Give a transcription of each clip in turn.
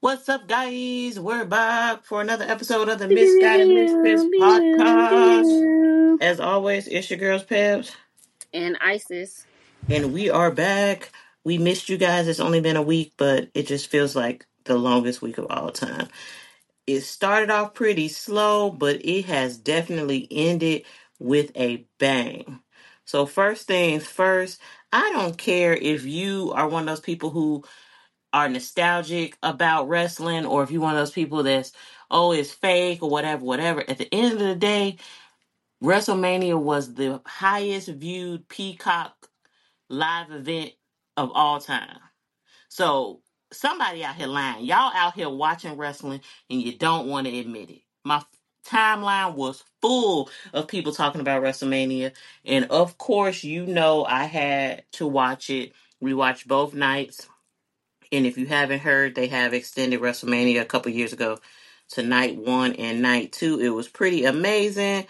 What's up, guys? We're back for another episode of the Misguided Misfits podcast. As always, it's your girls, Pebs, And Isis. and we are back. We missed you guys. It's only been a week, but it just feels like the longest week of all time. It started off pretty slow, but it has definitely ended with a bang. So, first things first, I don't care if you are one of those people who are nostalgic about wrestling, or if you're one of those people that's, oh, it's fake or whatever, whatever. At the end of the day, WrestleMania was the highest viewed Peacock live event of all time. So somebody out here lying. Y'all out here watching wrestling and you don't want to admit it. My timeline was full of people talking about WrestleMania. And of course, I had to watch it. We watched both nights. And if you haven't heard, they have extended WrestleMania a couple years ago to night one and night two. It was pretty amazing.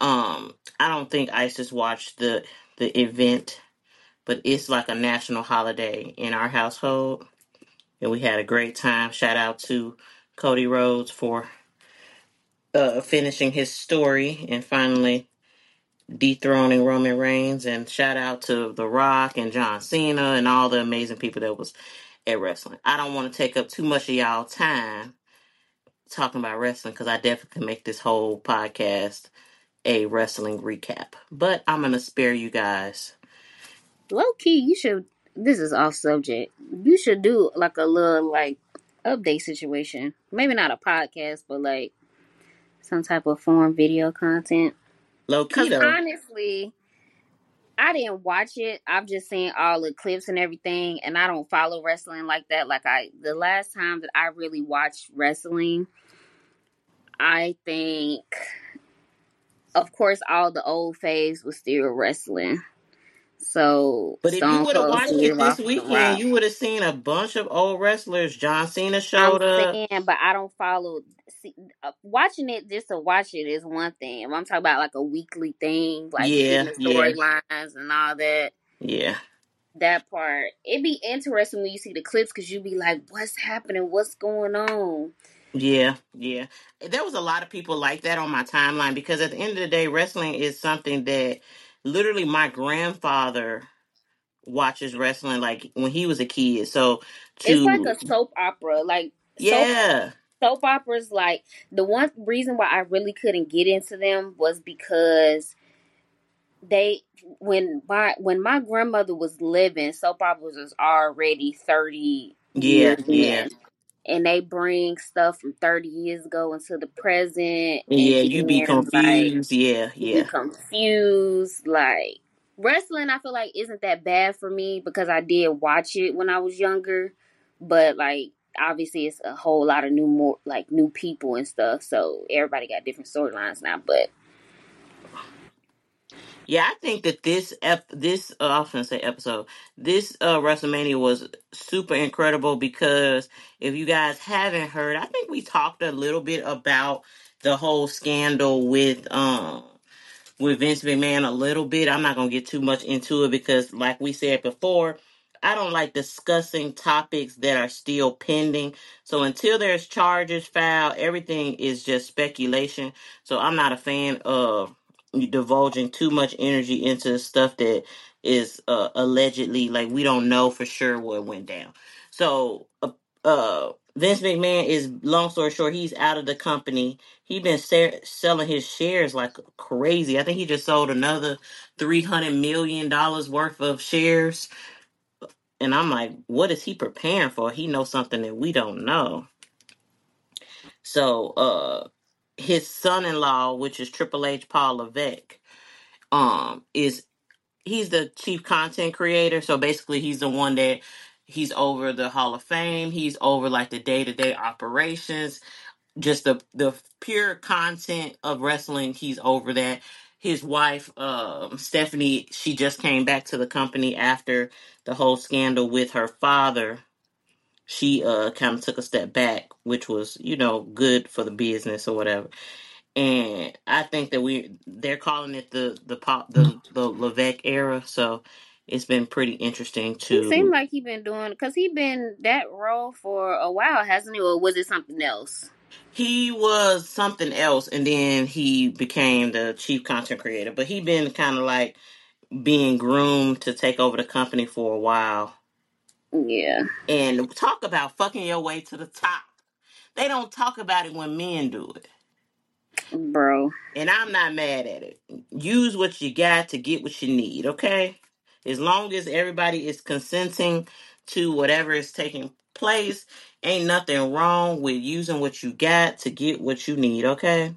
I don't think Isis watched the event, but it's like a national holiday in our household, and we had a great time. Shout out to Cody Rhodes for finishing his story and finally dethroning Roman Reigns, and shout out to The Rock and John Cena and all the amazing people that was at wrestling. I don't want to take up too much of y'all time talking about wrestling because I definitely can make this whole podcast a wrestling recap. But I'm gonna spare you guys. Low key, you should. This is off subject. You should do like a little update situation. Maybe not a podcast, but like some type of form video content. Low key Cause though. honestly, I didn't watch it. I've just seen all the clips and everything, and I don't follow wrestling like that. The last time that I really watched wrestling, I think, of course, all the old faves was still wrestling. So But if you Stone would have Cold watched Steve it this Austin weekend, Rock. you would have seen a bunch of old wrestlers. John Cena I'm showed up. saying, but I don't follow. See, watching it just to watch it is one thing. I'm talking about like a weekly thing, like getting Yeah, the yeah, storylines and all that. yeah, That part, it'd be interesting when you see the clips because you be like, "What's happening? What's going on?" yeah, yeah. There was a lot of people like that on my timeline because at the end of the day, wrestling is something that literally my grandfather watches wrestling like when he was a kid. So It's like to a soap opera, like yeah, soap operas. Like the one reason why I really couldn't get into them was because they when my grandmother was living, soap operas was already 30 yeah, years yeah, in, and they bring stuff from 30 years ago into the present, and yeah. You be then like confused. Yeah, you be yeah, confused. Like wrestling, I feel like isn't that bad for me because I did watch it when I was younger, but like obviously it's a whole lot of new people and stuff, so everybody got different storylines now. But yeah. I think that I was gonna say episode, this WrestleMania was super incredible because if you guys haven't heard, I think we talked a little bit about the whole scandal with Vince McMahon a little bit. I'm not going to get too much into it because, like we said before, I don't like discussing topics that are still pending. So until there's charges filed, everything is just speculation. So I'm not a fan of divulging too much energy into stuff that is allegedly, like, we don't know for sure what went down. So Vince McMahon is, long story short, he's out of the company. He been selling his shares like crazy. I think he just sold another $300 million worth of shares. And I'm like, what is he preparing for? He knows something that we don't know. So his son-in-law, which is Triple H Paul Levesque, is he's the chief content creator. So basically he's the one that he's over the Hall of Fame. He's over like the day-to-day operations, just the pure content of wrestling. He's over that. His wife, Stephanie, she just came back to the company after the whole scandal with her father. She kind of took a step back, which was, good for the business or whatever. And I think that they're calling it the Levesque era. So it's been pretty interesting He seemed to. like he been doing because he been that role for a while, hasn't he? Or was it something else? He was something else, and then he became the chief content creator. But he been kind of like being groomed to take over the company for a while. Yeah, And talk about fucking your way to the top. They don't talk about it when men do it. bro. And I'm not mad at it. Use what you got to get what you need, okay? As long as everybody is consenting to whatever is taking place, ain't nothing wrong with using what you got to get what you need, okay?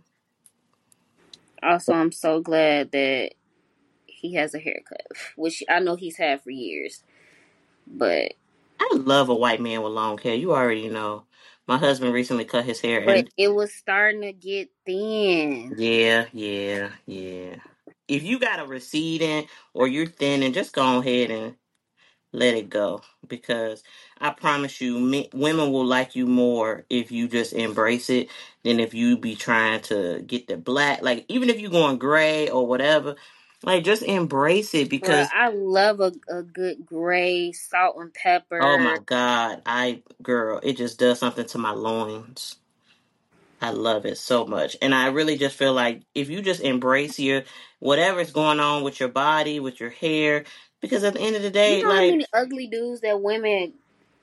Also, I'm so glad that he has a haircut, which I know he's had for years. But I love a white man with long hair. You already know. My husband recently cut his hair, but and it was starting to get thin. yeah, yeah, yeah. If you got a receding or you're thinning, just go ahead and let it go, because I promise you, women will like you more if you just embrace it than if you be trying to get the black. Like, even if you're going gray or whatever, like, just embrace it, Bro, because I love a good gray salt and oh my pepper. God, girl, it just does something to my loins. I love it so much. And I really just feel like if you just embrace your whatever's going on with your body, with your hair, because at the end of the You day, know how like, many ugly dudes that women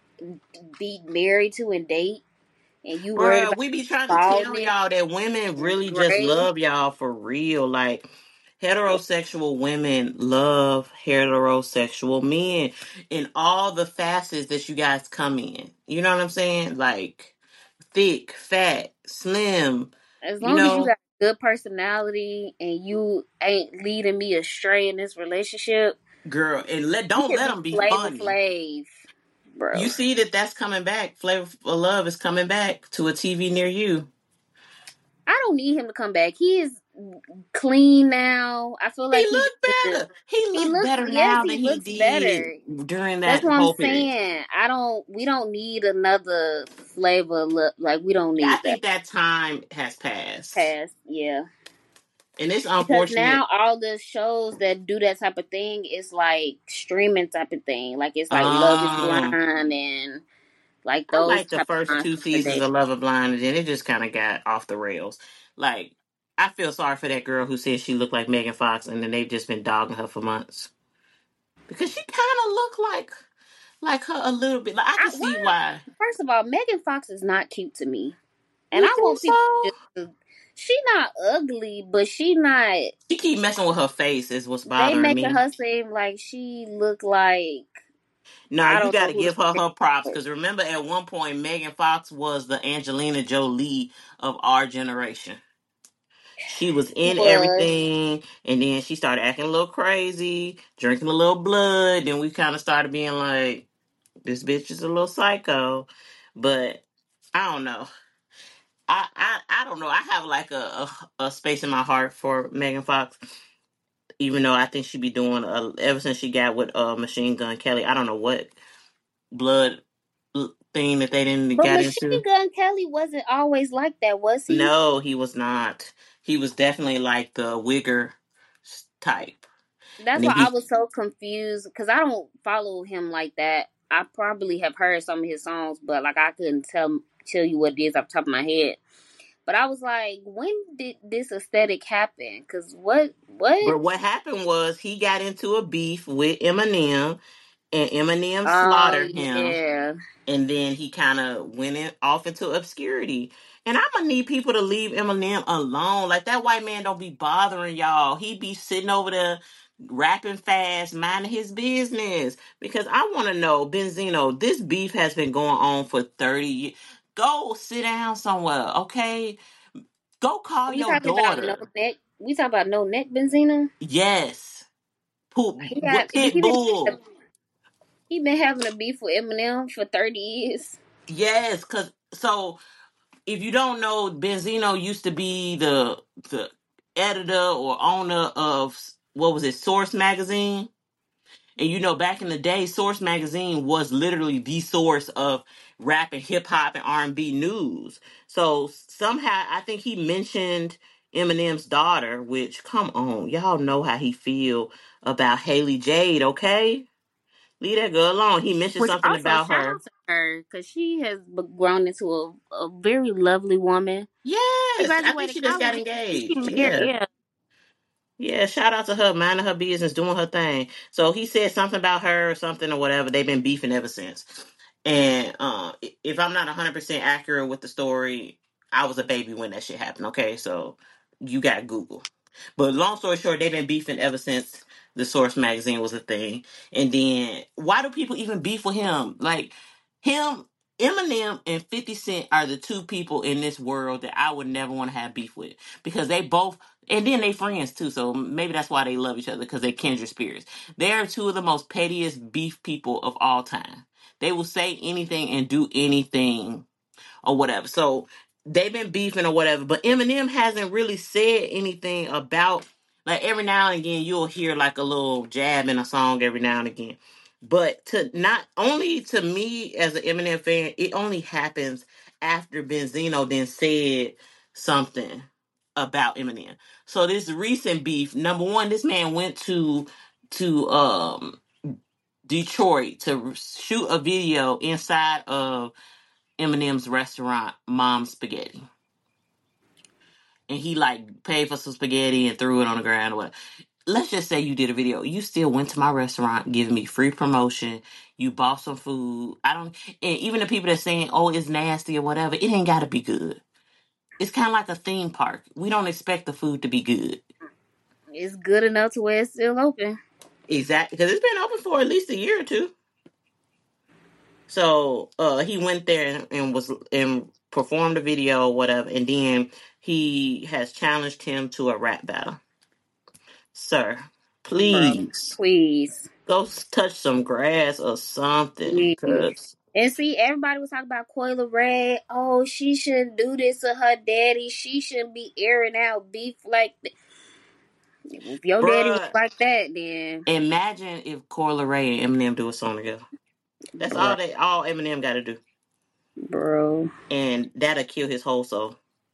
be married to and date, and you worried bruh, about we be trying to tell baldness y'all that women and really just gray? love y'all for real. Like, heterosexual women love heterosexual men in all the facets that you guys come in. You know what I'm saying? Like, thick, fat, slim, As you long as you know, got a good personality and you ain't leading me astray in this relationship, girl, and you don't could let be them be Flavor funny. Flav, You bro. see that that's coming back. Flavor of Love is coming back to a TV near you. I don't need him to come back. He is clean now. I feel He like he looked just did it. better. He He looked looks, better yes, now than he he looks did better. during That's that what I'm whole period. saying. We don't need another flavor look. Like, we don't Yeah, I need that think that time has passed. past. Yeah. And it's Because unfortunate. now all the shows that do that type of thing is like streaming type of thing. Like, it's like Love is Um, Blind and like I those liked the type of first two nonsense that seasons they. of Love of Blind, and then it just kind of got off the rails. Like, I feel sorry for that girl who said she looked like Megan Fox, and then they've just been dogging her for months because she kind of looked like her a little bit. Like, I can see Why? why. First of all, Megan Fox is not cute to me, and You I think want people so? to just. She not ugly, but she not. She keep messing with her face is what's They bothering making me. her seem like she look like No, I you don't got know to who the give her fuck her props, it because remember at one point Megan Fox was the Angelina Jolie of our generation. She was in was. everything, and then she started acting a little crazy, drinking a little blood. Then we kind of started being like, "This bitch is a little psycho." But I don't know. I don't know. I have like a space in my heart for Megan Fox, even though I think she be doing ever since she got with Machine Gun Kelly. I don't know what blood thing that they didn't But got into. Machine Gun Kelly wasn't always like that, was he? No, he was not. He was definitely like the wigger type. And That's then why I he, was so confused because I don't follow him like that. I probably have heard some of his songs, but like I couldn't tell you what it is off the top of my head. But I was like, when did this aesthetic happen? Because what? but what happened was he got into a beef with Eminem, and Eminem Oh slaughtered him, yeah. and then he kind of off into obscurity. And I'm gonna need people to leave Eminem alone. Like, that white man don't be bothering y'all. He be sitting over there rapping fast, minding his business. Because I want to know, Benzino, this beef has been going on for 30 years. Go sit down somewhere, okay? Go call We your talking about no daughter. neck. We talking about no neck Benzina. Yes. Poop, He got pit bull. he been having a beef with Eminem for 30 years. Yes, because so if you don't know, Benzino used to be the editor or owner of, what was it, Source magazine. And back in the day, Source magazine was literally the source of rap and hip hop and R&B news. So somehow I think he mentioned Eminem's daughter, which come on, y'all know how he feel about Haley Jade, okay? Leave that girl alone. He mentioned Which something also about shout her. out to her because she has grown into a very lovely woman. She Yes, I think graduated she just got college. She engaged. married. Yeah. Yeah, Yeah, shout out to her, minding her business, doing her thing. So he said something about her or something or whatever. They've been beefing ever since. And if I'm not 100% accurate with the story, I was a baby when that shit happened, okay? So you got Google. But long story short, they've been beefing ever since the Source magazine was a thing. And then why do people even beef with him? Like him, Eminem and 50 Cent are the two people in this world that I would never want to have beef with because they both, and then they friends too. So maybe that's why they love each other because they kindred spirits. They are two of the most pettiest beef people of all time. They will say anything and do anything or whatever. So they've been beefing or whatever, but Eminem hasn't really said anything about, like every now and again you'll hear like a little jab in a song every now and again. But to not only to me as an Eminem fan, it only happens after Benzino then said something about Eminem. So this recent beef, number one, this man went to Detroit to shoot a video inside of Eminem's restaurant, Mom's Spaghetti. And he like paid for some spaghetti and threw it on the ground or what. Let's just say you did a video. You still went to my restaurant, giving me free promotion. You bought some food. I don't, and even the people that saying, "Oh, it's nasty" or whatever, it ain't got to be good. It's kind of like a theme park. We don't expect the food to be good. it's good enough to where it's still open. Exactly, because it's been open for at least a year or two. So he went there and was and performed a video or whatever, and then he has challenged him to a rap battle. Sir, Bro, please please. go touch some grass or something, Please. cause And see, everybody was talking about Coyle Ray. Oh, she shouldn't do this to her daddy. She shouldn't be airing out beef like that. If your daddy was bruh, like that, then imagine if Coi Leray and Eminem do a song together. That's bro, all Eminem got to do, bro. and that'll kill his whole soul.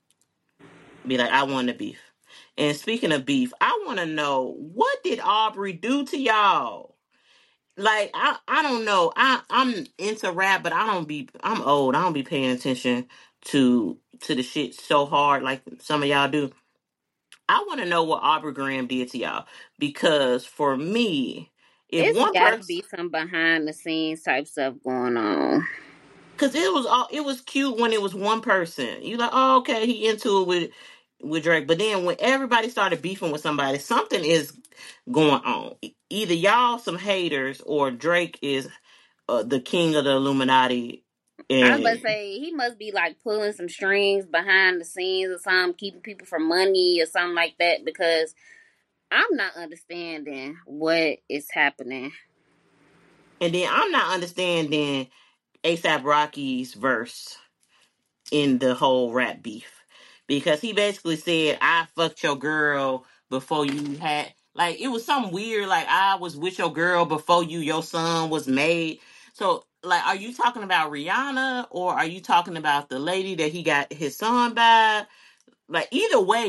Be like, I want the beef. And speaking of beef, I want to know what did Aubrey do to y'all? Like I don't know. I'm into rap, but I'm old. I don't be paying attention to the shit so hard like some of y'all do. I want to know what Aubrey Graham did to y'all because for me, if It's one got to person, be some behind the scenes type stuff going on. because it was cute when it was one person. You like, oh okay, he into it with Drake, but then when everybody started beefing with somebody, something is going on. Either y'all some haters or Drake is the king of the Illuminati. I was about to And say he must be like pulling some strings behind the scenes or something, keeping people from money or something like that. Because I'm not understanding what is happening. then I'm not understanding ASAP Rocky's verse in the whole rap beef because he basically said I fucked your girl before you had, like it was some weird, like I was with your girl before your son was made. So like, are you talking about Rihanna or are you talking about the lady that he got his son by? Like either way,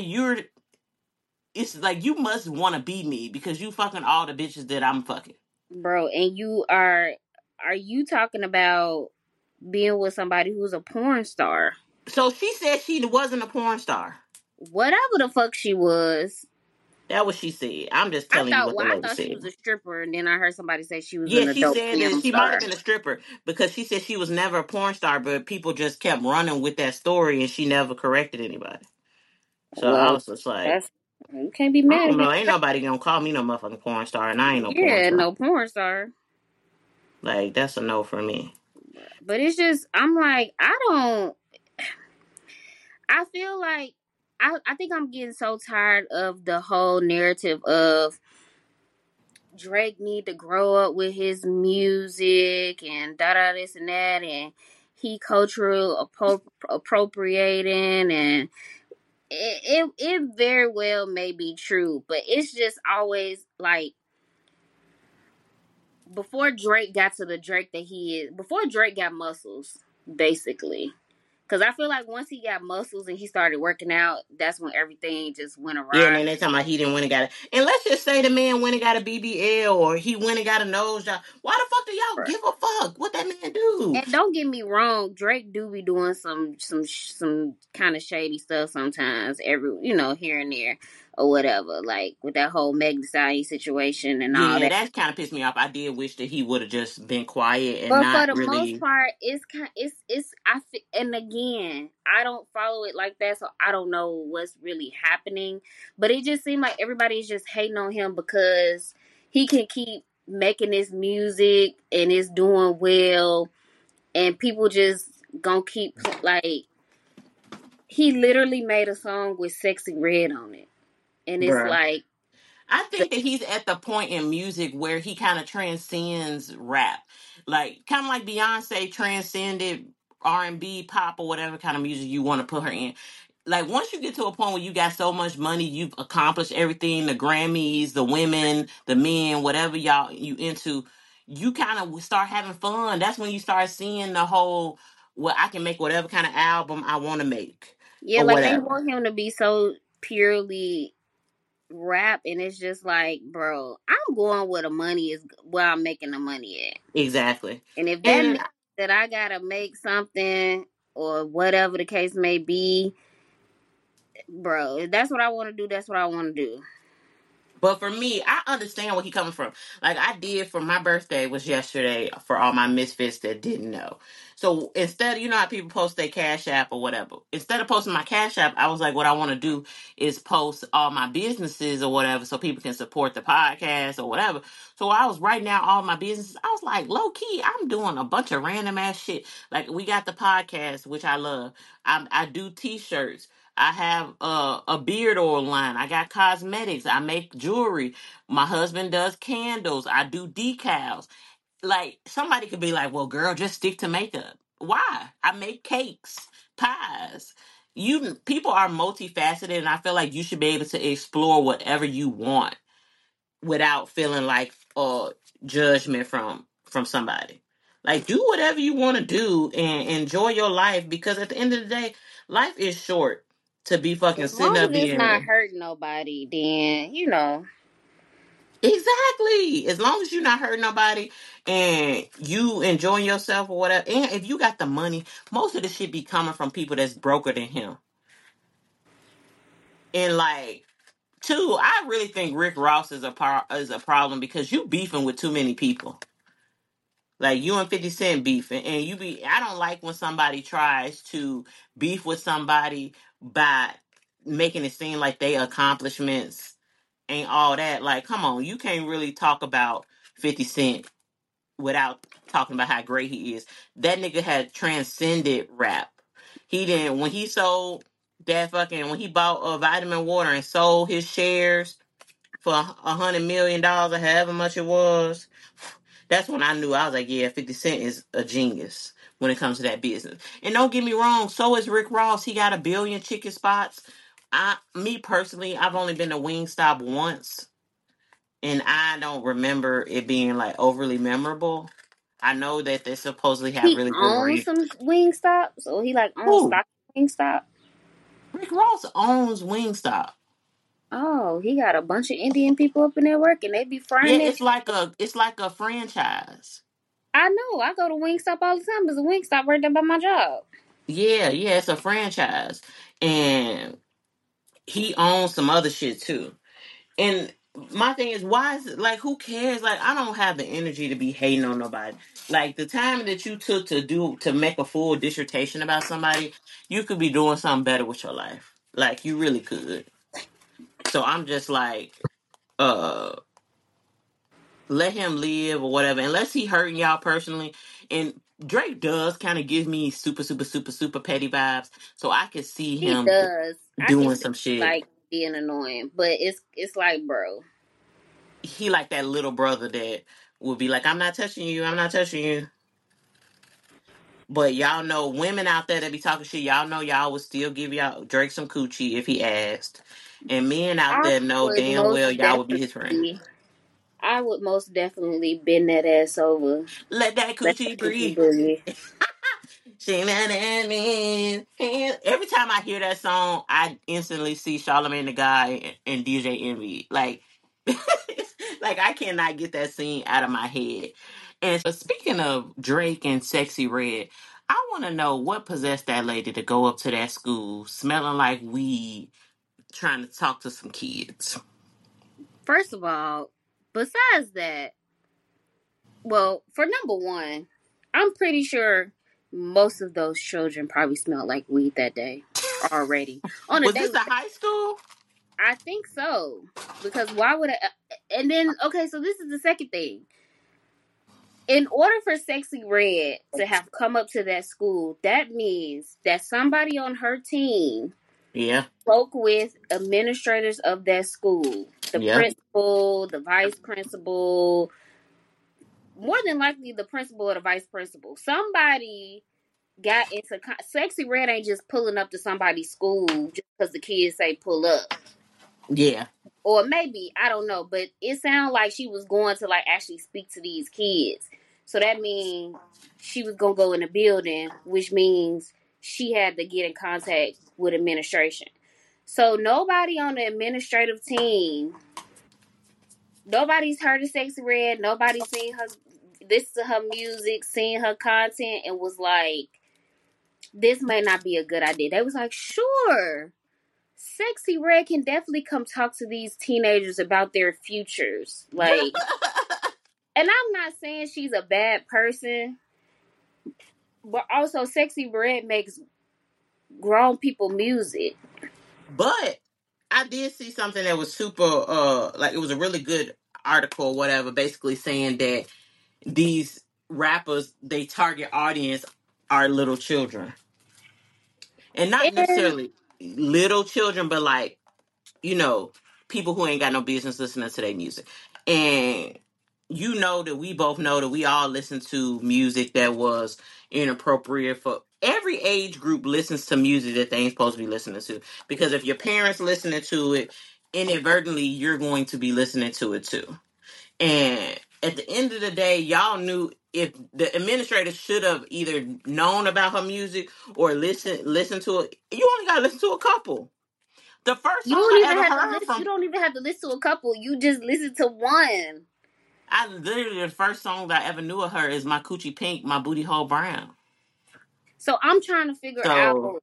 it's like you must want to be me because you fucking all the bitches that I'm fucking. Bro, and are you talking about being with somebody who's a porn star? So she said she wasn't a porn star. Whatever the fuck she was. That was she said. I'm just I telling you thought what the well, I lady thought she said. was a stripper, and then I heard somebody say she was Yeah, an she adult said that film she might have star. been a stripper because she said she was never a porn star, but people just kept running with that story and she never corrected anybody. So I Well, was just like, that's you can't be I mad don't at know. being Ain't a stripper. nobody gonna call me no motherfucking porn star, and I ain't no porn Yeah, star. no porn star. Like, that's a no for me. But it's just I'm like I don't. I feel like I think I'm getting so tired of the whole narrative of Drake need to grow up with his music and da da this and that, and he cultural appropriating, and it very well may be true, but it's just always like before Drake got to the Drake that he is, before Drake got muscles, basically. Cause I feel like once he got muscles and he started working out, that's when everything just went Yeah, and awry. then they talking about he didn't win and got it. And let's just say the man went and got a BBL or he went and got a nose job. Why the fuck do y'all give a fuck what that man do? And don't get me wrong, Drake do be doing some kind of shady stuff sometimes. Here and there or whatever. Like with that whole Meg Thee Stallion situation and all Yeah, that. that kind of pissed me off. I did wish that he would have just been quiet and But for not the most really. part, and again, I don't follow it like that, so I don't know what's really happening. But it just seemed like everybody's just hating on him because he can keep making this music and it's doing well, and people just gonna keep like he literally made a song with Sexy Red on it, and it's Bruh. like I think that he's at the point in music where he kind of transcends rap, like kind of like Beyonce transcended R&B, pop, or whatever kind of music you want to put her in. Like once you get to a point where you got so much money, you've accomplished everything, the Grammys, the women, the men, whatever y'all you into, you kind of start having fun. That's when you start seeing the whole, well, I can make whatever kind of album I want to make yeah, or like they whatever. want him to be so purely rap, and it's just like, bro, I'm going where the money is, where I'm making the money at. Exactly. And if that And means that I gotta make something or whatever the case may be, bro, if that's what I want to do, that's what I want to do. But for me, I understand where he coming from. Like I did for my birthday was yesterday for all my misfits that didn't know. So instead, you know how people post their Cash App or whatever. Instead of posting my Cash App, I was like, what I want to do is post all my businesses or whatever, so people can support the podcast or whatever. So I was writing out all my businesses. I was like, low key, I'm doing a bunch of random ass shit. Like we got the podcast, which I love. I do T-shirts. I have a beard oil line. I got cosmetics. I make jewelry. My husband does candles. I do decals. Like somebody could be like, "Well, girl, just stick to makeup." Why? I make cakes, pies. You people are multifaceted, and I feel like you should be able to explore whatever you want without feeling like judgment from somebody. Like do whatever you want to do and enjoy your life because at the end of the day, life is short to be fucking As sitting long up as it's not being hurting nobody, then. exactly as long as you're not hurting nobody and you enjoying yourself or whatever. And if you got the money, most of the shit be coming from people that's broker than him. And like two, I really think Rick Ross is a problem because you beefing with too many people. Like you and 50 Cent beefing, and I don't like when somebody tries to beef with somebody by making it seem like they accomplishments ain't all that. Like, come on, you can't really talk about 50 Cent without talking about how great he is. That nigga had transcended rap. He didn't, when he sold when he bought vitamin water and sold his shares for $100 million or however much it was, that's when I knew. I was like, yeah, 50 Cent is a genius when it comes to that business. And don't get me wrong, so is Rick Ross. He got a billion chicken spots. Me personally, I've only been to Wingstop once, and I don't remember it being like overly memorable. I know that they supposedly have He really good owns reviews. some wing stops, or he like owns Who? stock wing stop. Rick Ross owns Wingstop. Oh, he got a bunch of Indian people up in there working. They be Yeah, frying that. it's like a franchise. I know. I go to Wingstop all the time. There's a Wingstop right there by my job. Yeah, yeah, it's a franchise, and he owns some other shit too. And my thing is, why is it like who cares? Like I don't have the energy to be hating on nobody. Like the time that you took to make a full dissertation about somebody, you could be doing something better with your life. Like you really could. So I'm just like, uh, let him live or whatever. Unless he hurting y'all personally. And Drake does kind of give me super, super, super, super petty vibes. So I could see He him does. I can doing see some shit. like being annoying, but it's like, bro, He like that little brother that would be like, I'm not touching you, I'm not touching you. But y'all know women out there that be talking shit, y'all know y'all would still give y'all Drake some coochie if he asked. And men out I there know would damn most well y'all would be his friend. definitely, I would most definitely bend that ass over. Let that Let coochie that coochie breathe. boogie. She mad at me. Every time I hear that song, I instantly see Charlamagne the Guy and DJ Envy. Like I cannot get that scene out of my head. And so, speaking of Drake and Sexy Red, I want to know what possessed that lady to go up to that school smelling like weed, trying to talk to some kids. First of all, besides that, well, for number one, I'm pretty sure most of those children probably smelled like weed that day already on a Was this daily. a high school? I think so, because why would I? And then okay, so this is the second thing. In order for Sexy Red to have come up to that school, that means that somebody on her team Yeah, spoke with administrators of that school, the yeah, principal, the vice principal, more than likely the principal or the vice principal. Somebody got into Sexy Red ain't just pulling up to somebody's school just because the kids say pull up. yeah, Or maybe, I don't know, but it sounded like she was going to like actually speak to these kids. So that means she was gonna go in the building, which means she had to get in contact with administration. So nobody on the administrative team, nobody's heard of Sexy Red, nobody's seen her, listened to her music, seen her content, and was like, this may not be a good idea. They was like, sure, Sexy Red can definitely come talk to these teenagers about their futures. Like, and I'm not saying she's a bad person, but also Sexy Red makes grown people music. but I did see something that was super like it was a really good article or whatever, basically saying that these rappers they target audience are little children. And not And necessarily little children, but like, you know, people who ain't got no business listening to their music. And you know that we both know that we all listen to music that was inappropriate for every age group listens to music that they ain't supposed to be listening to. Because if your parents listening to it, inadvertently you're going to be listening to it too. And at the end of the day, y'all knew if the administrator should have either known about her music or listen to it. You only gotta listen to a couple. The first you song don't I even ever have to heard listen. You from don't even have to listen to a couple. You just listen to one. I literally the first song that I ever knew of her is My Coochie Pink, My Booty Hole Brown. So I'm trying to figure out So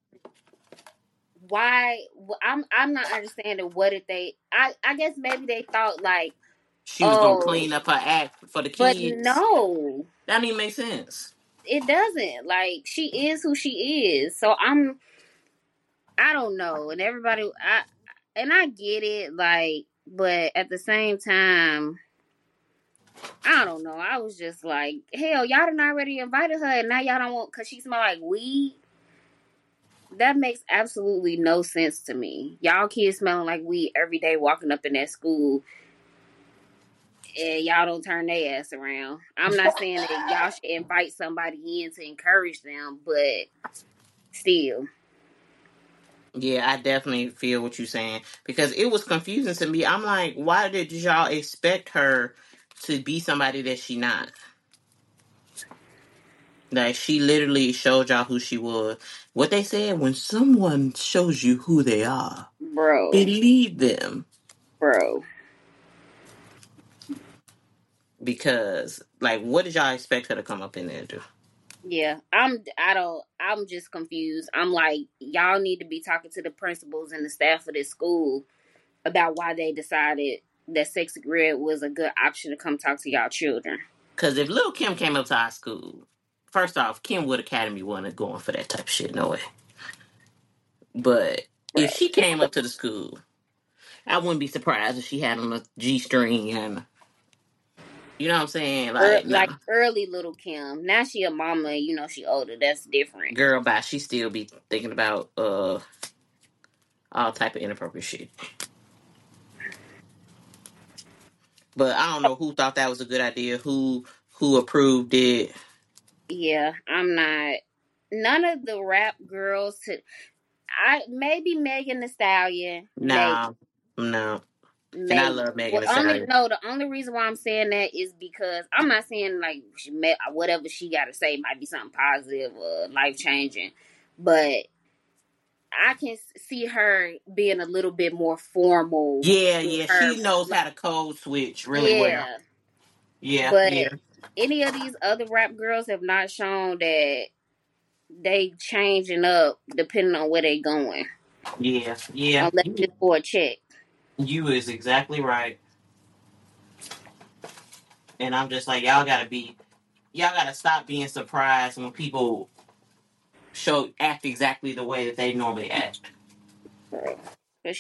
why. I'm not understanding what did they. I guess maybe they thought like, she was gonna oh, clean up her act for the but kids. no, That don't even make sense. it doesn't. Like she is who she is. So I don't know, and everybody I get it, like, but at the same time, I don't know. I was just like, hell, y'all done already invited her, and now y'all don't want because she smell like weed. That makes absolutely no sense to me. Y'all kids smelling like weed every day, walking up in that school, and y'all don't turn their ass around. I'm not saying that y'all should invite somebody in to encourage them, but still, Yeah, I definitely feel what you're saying because it was confusing to me. I'm like, why did y'all expect her to be somebody that she not? Like she literally showed y'all who she was. What they said when someone shows you who they are, bro, believe them bro. because like, what did y'all expect her to come up in there and do? Yeah, I'm just confused. I'm like, y'all need to be talking to the principals and the staff of this school about why they decided that Sexy Red was a good option to come talk to y'all children. Because if Lil Kim came up to our school, first off, Kenwood Academy wasn't going for that type of shit, no way. But Bro. if she came up to the school, I wouldn't be surprised if she had on a G string and you know what I'm saying? Like, Like nah. early little Kim. Now she a mama, you know she older. That's different. Girl bye, she still be thinking about all type of inappropriate shit. But I don't know who thought that was a good idea, who approved it. Yeah, I'm not. None of the rap girls. I maybe Megan Thee Stallion. Maybe Nah, no. And I Maybe. love Megan Well, Thee Stallion. the only reason why I'm saying that is because I'm not saying like whatever she got to say might be something positive or life changing, but I can see her being a little bit more formal Yeah, with yeah, her. she knows how to code switch really well. Yeah, Yeah, but yeah, any of these other rap girls have not shown that they changing up depending on where they going, yeah, yeah. unless it's for a check. You is exactly right. And I'm just like, y'all gotta stop being surprised when people act exactly the way that they normally act. But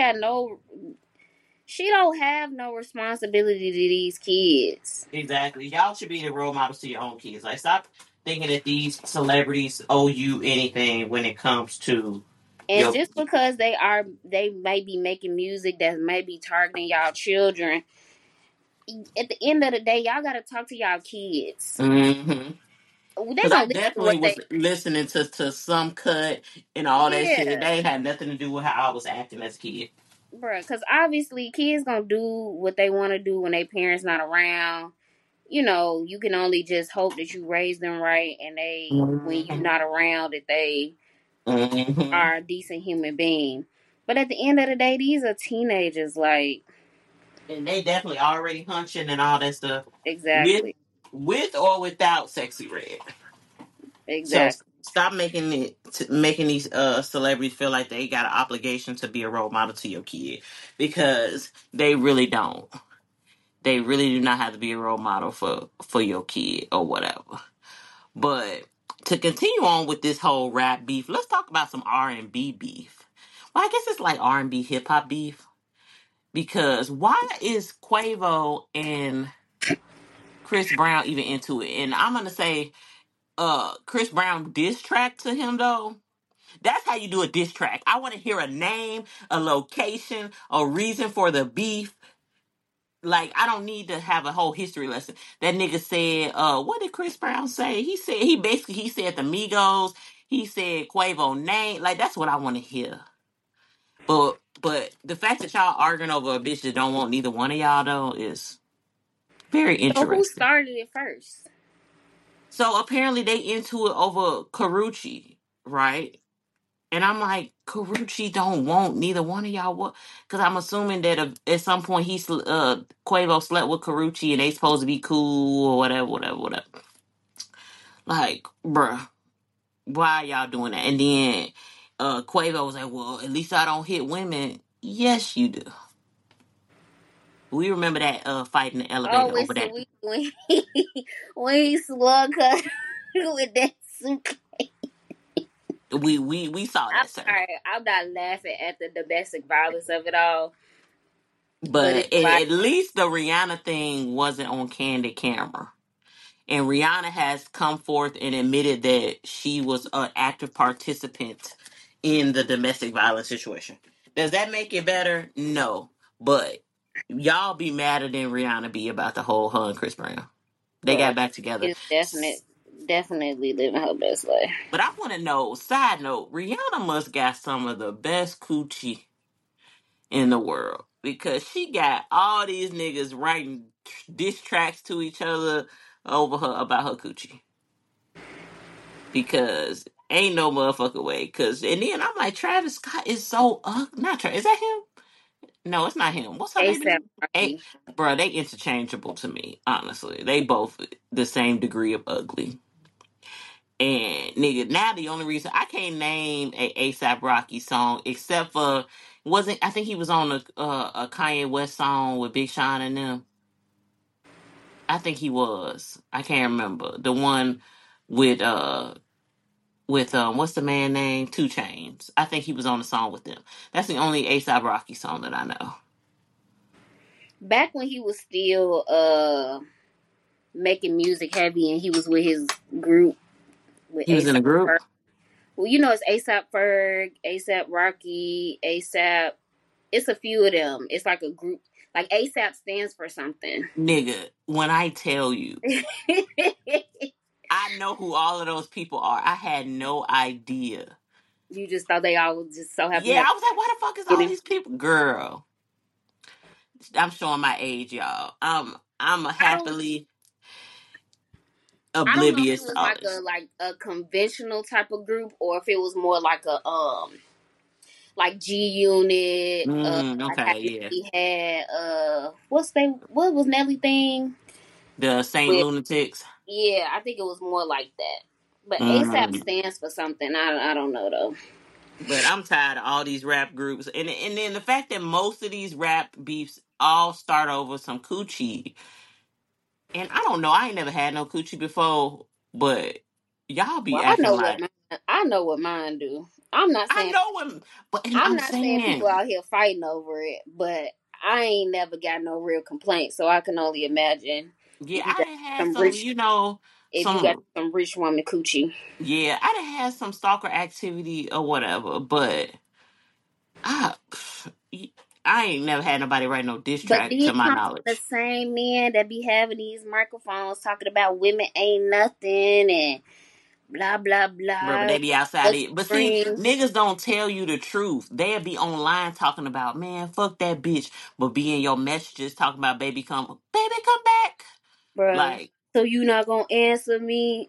she don't have no responsibility to these kids. Exactly. Y'all should be the role models to your own kids. Like, stop thinking that these celebrities owe you anything when it comes to And your. just because they may be making music that may be targeting y'all children, at the end of the day, y'all gotta talk to y'all kids. Mm-hmm. They Because I gonna listen to definitely what was they, listening to some cut and all that shit. They yeah, ain't had nothing to do with how I was acting as a kid. bruh. Because obviously, kids gonna do what they want to do when their parents not around. You know, you can only just hope that you raise them right, and when you Mm-hmm. not around, that they Mm-hmm. are a decent human being. But at the end of the day, these are teenagers. Like, And they definitely already hunching and all that stuff with exactly, with or without sexy red. So exactly. stop making these celebrities feel like they got an obligation to be a role model to your kid, because they really don't. They really do not have to be a role model for your kid or whatever. But to continue on with this whole rap beef, let's talk about some R&B beef. Well, I guess it's like R&B hip hop beef, because why is Quavo and Chris Brown even into it? And I'm gonna say, Chris Brown diss track to him though. That's how you do a diss track. I want to hear a name, a location, a reason for the beef. Like, I don't need to have a whole history lesson. That nigga said, what did Chris Brown say? He said the Migos. He said Quavo name. Like, that's what I want to hear. But the fact that y'all arguing over a bitch that don't want neither one of y'all though is very So who interesting. started it first? So apparently they into it over Karuchi, right? And I'm like, Karuchi don't want neither one of y'all. What? Because I'm assuming that at some point Quavo slept with Karuchi and they supposed to be cool or whatever, whatever, whatever. Like, bruh, why y'all doing that? And then Quavo was like, well, at least I don't hit women. Yes, you do. We remember that fight in the Oh, elevator with over that. Sweet when he slug her with that suit. We saw I'm that, sir. sorry, I'm not laughing at the domestic violence of it all, but But it's like, at least the Rihanna thing wasn't on candid camera. And Rihanna has come forth and admitted that she was an active participant in the domestic violence situation. Does that make it better? No. But y'all be madder than Rihanna be about the whole her and Chris Brown. They bro, got back together. it's definitely living her best life. But I want to know, side note, Rihanna must got some of the best coochie in the world, because she got all these niggas writing diss tracks to each other over her about her coochie. Because ain't no motherfucking way. And then I'm like, Travis Scott is so not Travis. Is that him? No, it's not him. What's her baby ASAP name? Hey, Rocky. bro, they interchangeable to me. Honestly, they both the same degree of ugly. And nigga, now the only reason I can't name a ASAP Rocky song except for, wasn't, I think he was on a Kanye West song with Big Sean and them. I think he was. I can't remember the one with what's the man name? Two Chains. I think he was on the song with them. That's the only ASAP Rocky song that I know. Back when he was still making music heavy and he was with his group with He was in ASAP a Ferg. group. Well, you know it's ASAP Ferg, ASAP Rocky, ASAP. It's a few of them. It's like a group. Like ASAP stands for something. Nigga, when I tell you, I know who all of those people are. I had no idea. You just thought they all just so happen to Yeah, have I was like, why the fuck is get all it. these people? Girl. I'm showing my age, y'all. I'm a I don't. happily I don't know if it oblivious to was all like this. a conventional type of group or if it was more like a like G Unit. Like how Okay, yeah. Nelly had what was Nelly thing The Saint with? Lunatics. Yeah, I think it was more like that. But ASAP Mm. stands for something. I don't know though. But I'm tired of all these rap groups, and then the fact that most of these rap beefs all start over some coochie. And I don't know, I ain't never had no coochie before, but y'all be Well, I acting know what like mine. I know what mine do. I'm not I saying know what, but and I'm I'm not saying people saying, out here fighting over it, but I ain't never got no real complaints, so I can only imagine yeah, if you I got done had some some, rich you know, if you got some, some rich woman coochie. yeah, I done had some stalker activity or whatever, but I, I ain't never had nobody write no diss But track to these my come from the knowledge. same men that be having these microphones talking about women ain't nothing and blah blah But blah. they be outside Let's it. But see, scream, niggas don't tell you the truth. They'll be online talking about, man, fuck that bitch. But be in your messages talking about baby, come back. bruh. Like, So you not gonna answer me?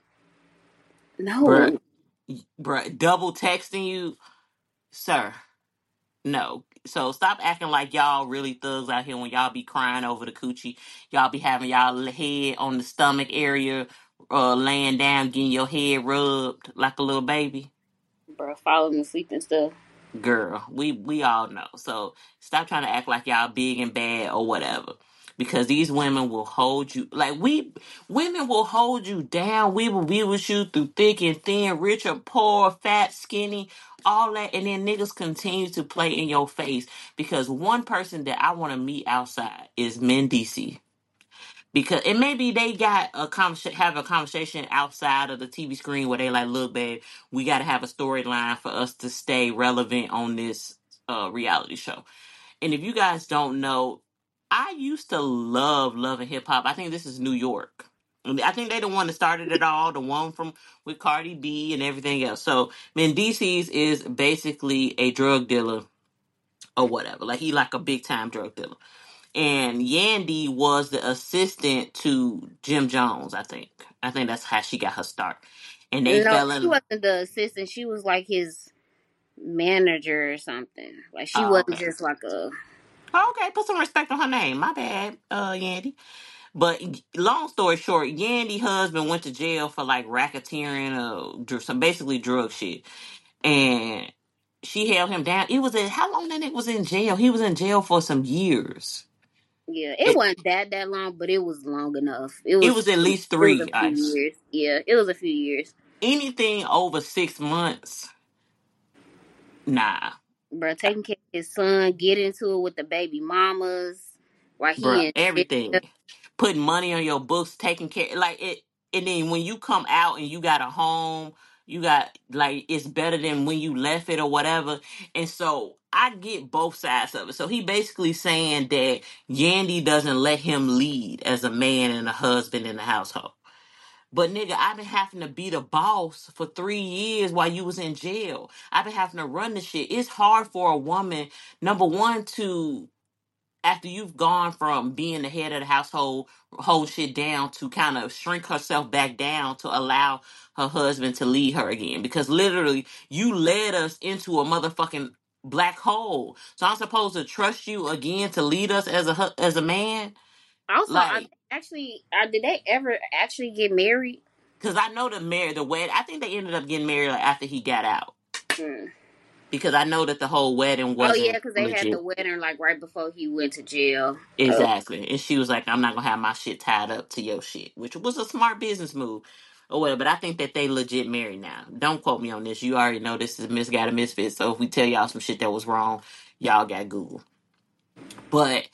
bruh, No, bruh, double texting you, sir. No. So stop acting like y'all really thugs out here when y'all be crying over the coochie. Y'all be having y'all head on the stomach area, laying down, getting your head rubbed like a little baby. bruh. Falling asleep and stuff. Girl, we all know. So stop trying to act like y'all big and bad or whatever. Because these women will hold you like we women will hold you down. We will be with you through thick and thin, rich or poor, fat, skinny, all that. And then niggas continue to play in your face. Because one person that I want to meet outside is Mendici, because and maybe they got a have a conversation outside of the TV screen where they like, look, babe, we got to have a storyline for us to stay relevant on this reality show. And if you guys don't know, I used to love and hip hop. I think this is New York. And I think they the one that started it all, the one from with Cardi B and everything else. So Mendices is basically a drug dealer or whatever. Like he like a big time drug dealer, and Yandy was the assistant to Jim Jones. I think that's how she got her start. And they No, fell she in. wasn't the assistant. She was like his manager or something. Like she Oh, wasn't okay. just like a. Okay, put some respect on her name. My bad, Yandy. But long story short, Yandy husband went to jail for like racketeering or some basically drug shit, and she held him down. It was how long that nigga was in jail? He was in jail for some years. Yeah, it It, wasn't that long, but it was long enough. it was at least It was a three. few Ice. years. Yeah, it was a few years. Anything over 6 months, nah. Bro, taking care of his son, get into it with the baby mamas while Bruh, he in jail. everything. Putting money on your books, taking care like it, and then when you come out and you got a home, you got like it's better than when you left it or whatever. And so I get both sides of it. So he basically saying that Yandy doesn't let him lead as a man and a husband in the household. But nigga, I've been having to be the boss for 3 years while you was in jail. I've been having to run the shit. It's hard for a woman, number one, to after you've gone from being the head of the household, hold shit down to kind of shrink herself back down to allow her husband to lead her again. Because literally, you led us into a motherfucking black hole. So I'm supposed to trust you again to lead us as as a man, Also, like. did they ever actually get married? Because I know the wedding. I think they ended up getting married like, after he got out. Hmm. Because I know that the whole wedding Oh yeah, wasn't because they had the legit. wedding like right before he went to jail. Oh, Exactly. And she was like, I'm not gonna have my shit tied up to your shit, which was a smart business move. Or whatever. But I think that they legit married now. Don't quote me on this. You already know this is Misguided Misfit. So if we tell y'all some shit that was wrong, y'all got Google. But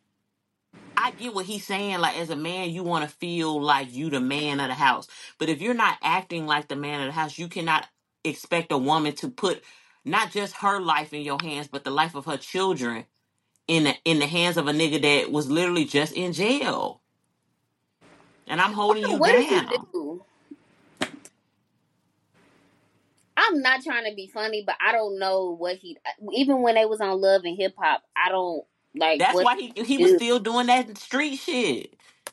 I get what he's saying. Like, as a man, you want to feel like you the man of the house. But if you're not acting like the man of the house, you cannot expect a woman to put not just her life in your hands, but the life of her children in the hands of a nigga that was literally just in jail. And I'm holding you what did he down. do? I'm not trying to be funny, but I don't know what he. Even when they was on Love and Hip Hop, I don't. Like That's what why he was do? still doing that street shit.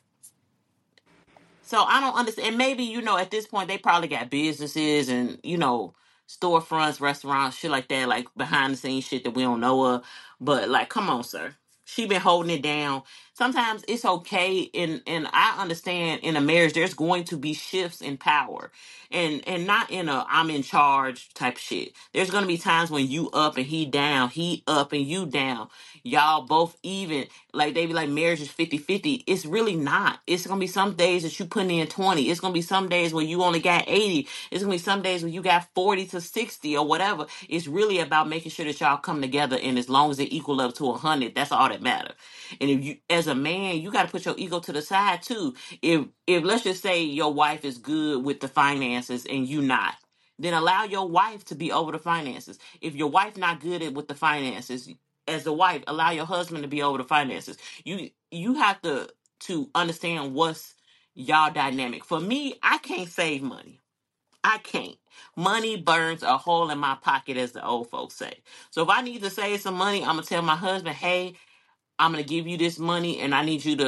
So I don't understand. And maybe, at this point they probably got businesses and, storefronts, restaurants, shit like that, like behind the scenes shit that we don't know of. But like, come on, sir. She been holding it down. Sometimes it's okay, and I understand in a marriage there's going to be shifts in power. And not in a I'm in charge type shit. There's gonna be times when you up and he down, he up and you down. Y'all both even. Like they be like marriage is 50-50. It's really not. It's gonna be some days that you putting in 20. It's gonna be some days where you only got 80. It's gonna be some days where you got 40 to 60 or whatever. It's really about making sure that y'all come together, and as long as it equal up to 100, that's all that matter. And if you, as a man, you got to put your ego to the side too. If let's just say your wife is good with the finances and you not, then allow your wife to be over the finances. If your wife not good at with the finances, as a wife, allow your husband to be over the finances. You have to understand what's y'all dynamic. For me, I can't save money. I can't. Money burns a hole in my pocket, as the old folks say. So if I need to save some money, I'm gonna tell my husband, "Hey, I'm gonna give you this money, and I need you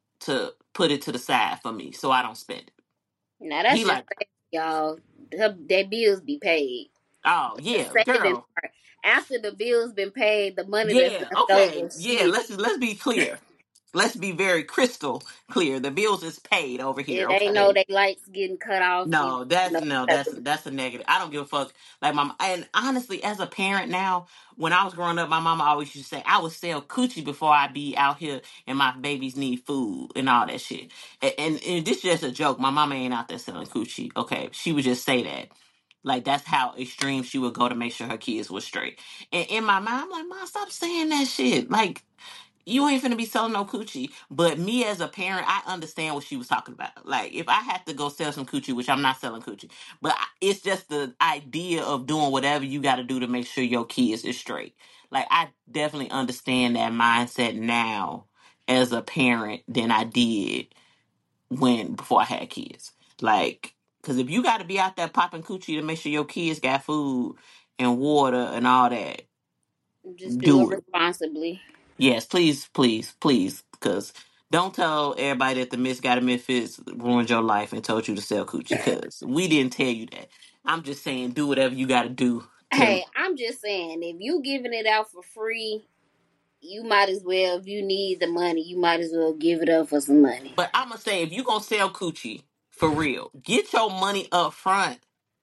to put it to the side for me, so I don't spend it." Now He that's just like, crazy, y'all. Their bills be paid. "Oh The yeah, saving girl, part. After the bills been paid, the money that's yeah, left okay, over, yeah." shit. Let's be clear. Let's be very crystal clear. The bills is paid over here, It ain't no okay? they lights getting cut off. You No, that's know, no, that's a negative. I don't give a fuck. Like my and honestly, as a parent now, when I was growing up, my mama always used to say I would sell coochie before I be out here and my babies need food and all that shit. And this is just a joke. My mama ain't out there selling coochie. Okay, she would just say that. Like that's how extreme she would go to make sure her kids was straight. And in my mind, I'm like, Mom, stop saying that shit. Like you ain't finna be selling no coochie. But me as a parent, I understand what she was talking about. Like, if I had to go sell some coochie, which I'm not selling coochie, but it's just the idea of doing whatever you got to do to make sure your kids is straight. Like, I definitely understand that mindset now as a parent than I did before I had kids. Like, because if you got to be out there popping coochie to make sure your kids got food and water and all that, just do it do it. responsibly. Yes, please, please, please, because don't tell everybody that the Misguided Misfits ruined your life and told you to sell coochie, because we didn't tell you that. I'm just saying, do whatever you got to do to. Hey, I'm just saying, if you giving it out for free, you might as well. If you need the money, you might as well give it up for some money. But I'm gonna say, if you gonna sell coochie for real, get your money up front.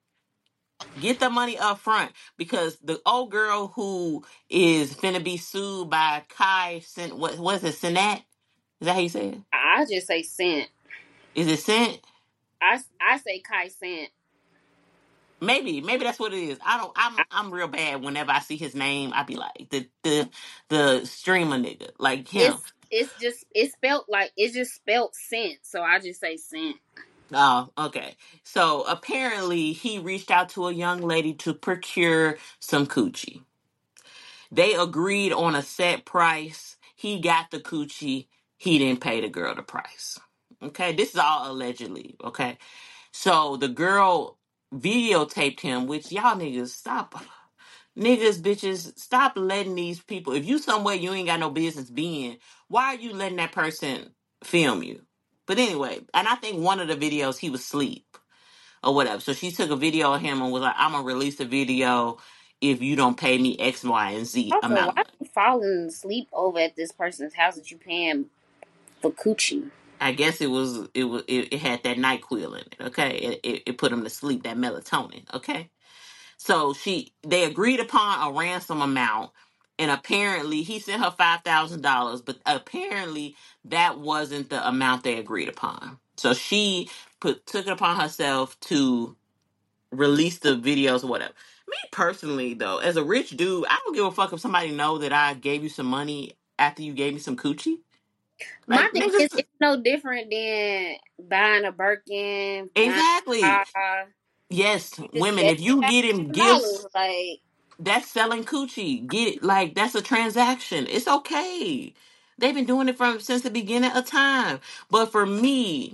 Get the money up front, because the old girl who is finna be sued by Kai, what is it, Sinat? Is that how you say it? I just say cent. Is it Sent? I say Kai cent. Maybe that's what it is. I don't. I'm real bad. Whenever I see his name, I be like the streamer nigga, like him. It's spelt like it's just spelt cent. So I just say cent. Oh, okay. So apparently, he reached out to a young lady to procure some coochie. They agreed on a set price. He got the coochie. He didn't pay the girl the price. Okay, this is all allegedly. Okay, so the girl videotaped him, which y'all niggas stop. Niggas, bitches, stop letting these people. If you somewhere you ain't got no business being, why are you letting that person film you? But anyway, and I think one of the videos he was asleep or whatever. So she took a video of him and was like, "I'm gonna release a video if you don't pay me X, Y, and Z Also, amount why of money." you falling asleep over at this person's house that you paying for coochie? I guess it had that NyQuil in it. Okay, it put him to sleep. That melatonin. Okay. So they agreed upon a ransom amount, and apparently he sent her $5,000, but apparently that wasn't the amount they agreed upon. So she took it upon herself to release the videos or whatever. Me personally, though, as a rich dude, I don't give a fuck if somebody know that I gave you some money after you gave me some coochie. My Like thing is, niggas, it's no different than buying a Birkin, buying exactly. a car. Yes, You just women, gave if you me get him $1,000. gifts, Like, that's selling coochie. Get it? Like that's a transaction. It's okay. They've been doing it from since the beginning of time. But for me,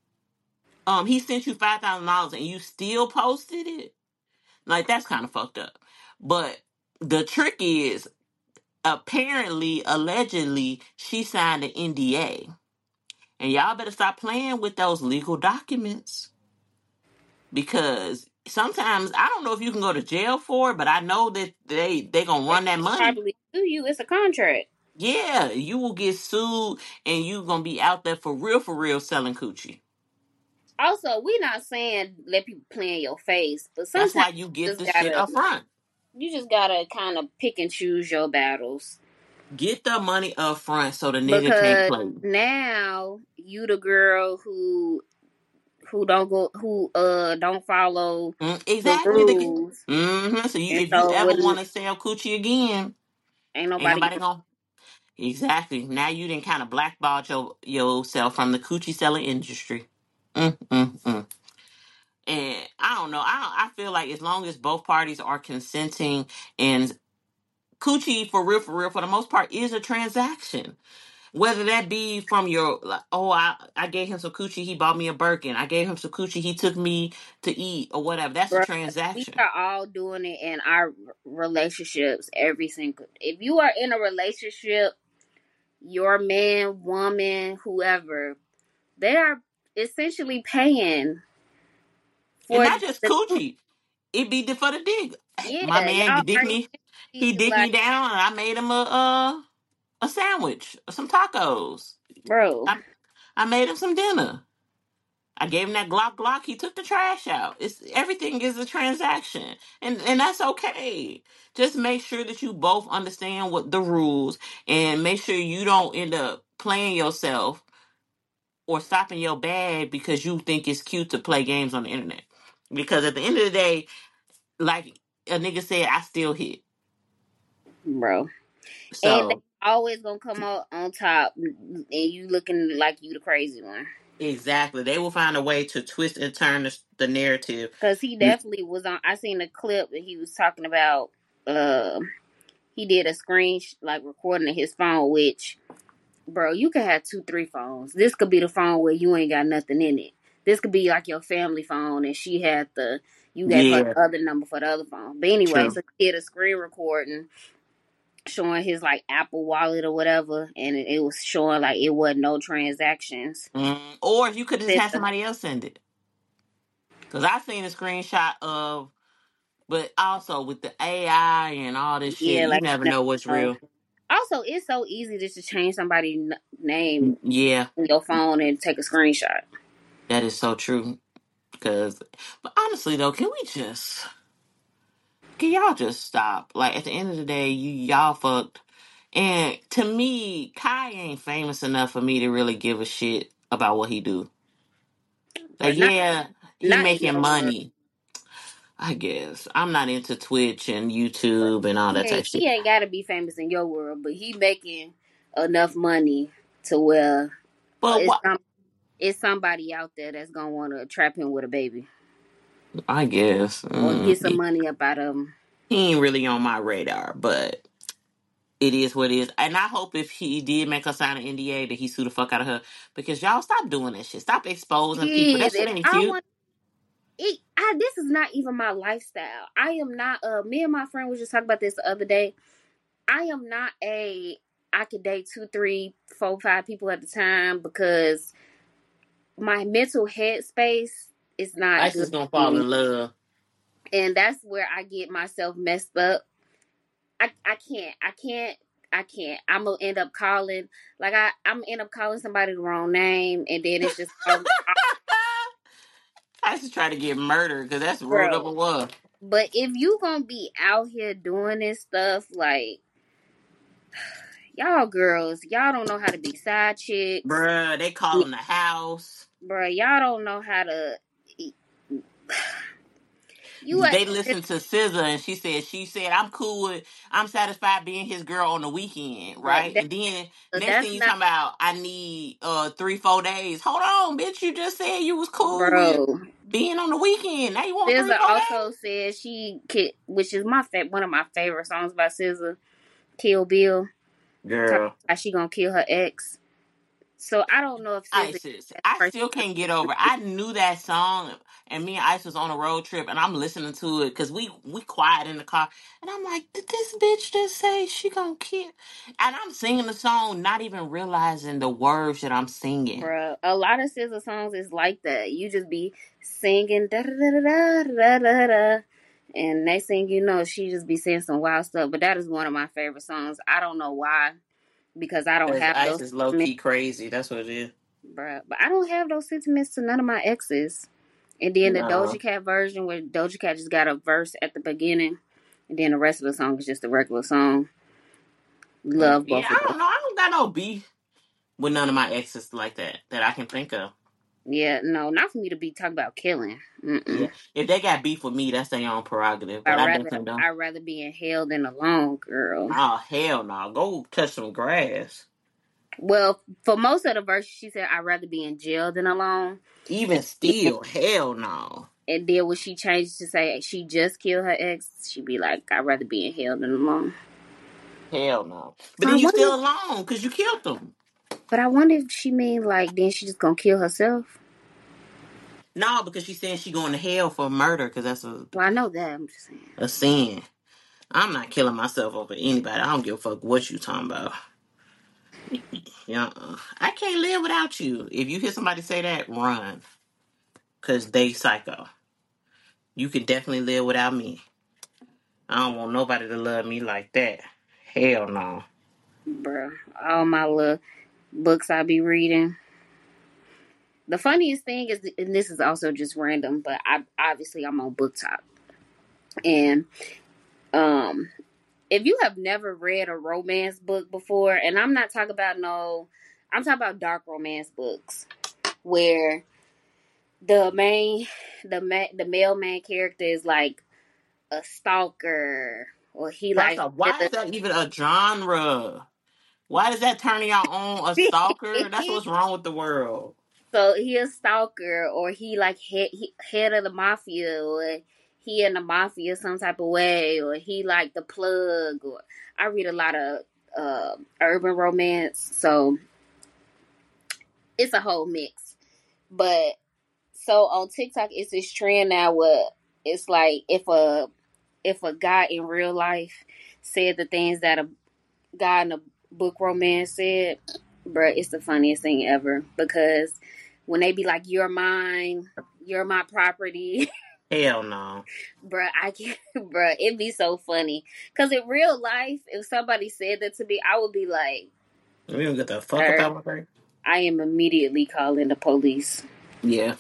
he sent you $5,000 and you still posted it. Like that's kind of fucked up. But the trick is, apparently, allegedly, she signed an NDA. And y'all better stop playing with those legal documents because sometimes I don't know if you can go to jail for it, but I know that they gonna They run that money. probably sue you. It's a contract. Yeah, you will get sued and you gonna be out there for real selling coochie. Also, we not saying let people play in your face, but That's sometimes why you get the you just shit gotta up front. kind of pick and choose your battles. Get the money up front so the nigga can't Because play. now you the girl who don't follow the Exactly. rules, So and if you so ever when want to sell coochie again, ain't ain't nobody nobody gonna. Exactly. Now you didn't kind of blackball yourself from the coochie selling industry. Mm, mm, mm. And I don't know. I feel like as long as both parties are consenting and coochie for real, for the most part, is a transaction. Whether that be from your, like, oh, I gave him some coochie, he bought me a Birkin. I gave him some coochie, he took me to eat or whatever. That's a bro, we transaction. are all doing it in our relationships every single. If you are in a relationship, your man, woman, whoever, they are essentially paying And for not just the coochie. It be for the dig. My yeah. man Y'all dick are me. He essentially dicked me like, down and I made him a sandwich, some tacos. bro, I made him some dinner. I gave him that Glock. He took the trash out. It's everything is a transaction, and that's okay. Just make sure that you both understand what the rules, and make sure you don't end up playing yourself or stopping your bag because you think it's cute to play games on the internet. Because at the end of the day, like a nigga said, I still hit. bro. And they So always gonna come out on top, and you looking like you the crazy one. exactly, they will find a way to twist and turn the narrative. Cause he definitely was on. I seen a clip that he was talking about. Uh, he did a like recording of his phone, which, bro, you could have two, three phones. This could be the phone where you ain't got nothing in it. This could be like your family phone, and you gave her Yeah, the other number for the other phone. But anyway, true. so he did a screen recording showing his like Apple Wallet or whatever, and it was showing like it wasn't no transactions. Or you could just have somebody else send it. Because I seen a screenshot of, but also with the AI and all this shit, Yeah, you like never no. know what's real. Also, it's so easy just to change somebody's name Yeah, on your phone and take a screenshot. that is so true. Because, but honestly though, can y'all just stop? Like at the end of the day, y'all fucked. And to me, Kai ain't famous enough for me to really give a shit about what he do. Like But yeah, he not in making your world. money. I guess I'm not into Twitch and YouTube and all that type of He shit. ain't got to be famous in your world, but he making enough money to where But it's what? it's somebody out there that's gonna want to trap him with a baby I guess. or get some money up out of him. He ain't really on my radar, but it is what it is. And I hope if he did make her sign an NDA that he sue the fuck out of her because y'all stop doing that shit. Stop exposing people. That Kids, shit and ain't I cute. want it. This is not even my lifestyle. I am not. Me and my friend was just talking about this the other day. I am not I could date two, three, four, five people at the time because my mental headspace is not Ice good is gonna fall anymore. in love. And that's where I get myself messed up. I can't. I'm gonna end up calling I'm gonna end up calling somebody the wrong name, and then it's just Ice is trying to get murdered because that's real bro. number one. But if you gonna be out here doing this stuff, like y'all girls, y'all don't know how to be side chicks. Bruh, they call him the house. Bro, y'all don't know how to. You are They listened to SZA and she said I'm satisfied being his girl on the weekend, but right? And then next that's thing you not, talking about I need 3-4 days. Hold on, bitch, you just said you was cool with bro. being on the weekend. Now you want three, SZA four also days? said she could, which is one of my favorite songs by SZA, "Kill Bill." Talking Girl. about how she gonna kill her ex. So I don't know if SZA is ISIS. that I person. still can't get over. I knew that song, and me and Ice was on a road trip, and I'm listening to it because we quiet in the car, and I'm like, did this bitch just say she gonna kill? And I'm singing the song, not even realizing the words that I'm singing. Bruh, a lot of SZA songs is like that. You just be singing da da da da da da da, and next thing you know, she just be saying some wild stuff. But that is one of my favorite songs. I don't know why, because I don't Because have Ice those is low sentiments, key crazy. That's what it is. bruh. But I don't have those sentiments to none of my exes. And then the No. Doja Cat version, where Doja Cat just got a verse at the beginning, and then the rest of the song is just a regular song. Love Yeah, both of I those. don't know. I don't got no beef with none of my exes like that I can think of. Yeah, no, not for me to be talking about killing. Yeah, Mm-mm. if they got beef with me, that's their own prerogative. I But I rather definitely don't. I rather be in hell than alone, girl. Oh hell no! Go touch some grass. Well, for most of the verses, she said I'd rather be in jail than alone. Even And, still, hell no. and then when she changed to say she just killed her ex, she'd be like, I'd rather be in hell than alone. Hell no. But So I then you wonder, still alone because you killed them. but I wonder if she mean like then she just gonna kill herself. No, because she said she going to hell for murder because that's Well, I know that. I'm just saying. a sin. I'm not killing myself over anybody. I don't give a fuck what you talking about. Yeah, I can't live without you. If you hear somebody say that, run. Because they psycho. You can definitely live without me. I don't want nobody to love me like that. Hell no. Bruh, all my little books I be reading. The funniest thing is, and this is also just random, but I'm on Book Talk, and um, if you have never read a romance book before, and I'm not talking about no, I'm talking about dark romance books where the main, the male main character is like a stalker, or he First like off, why is that even a genre? Why does that turn y'all on a stalker? That's what's wrong with the world. so he a stalker, or he like head of the mafia, or he in the mafia some type of way, or he like the plug. Or I read a lot of urban romance, so it's a whole mix. But so on TikTok, it's this trend now where it's like if a guy in real life said the things that a guy in a book romance said, bruh, it's the funniest thing ever. Because when they be like, "You're mine, you're my property," Hell no. bruh, I can't, bruh, it'd be so funny. Because in real life, if somebody said that to me, I would be like, We don't get the fuck up "Sir, out my face. I am immediately calling the police." Yeah.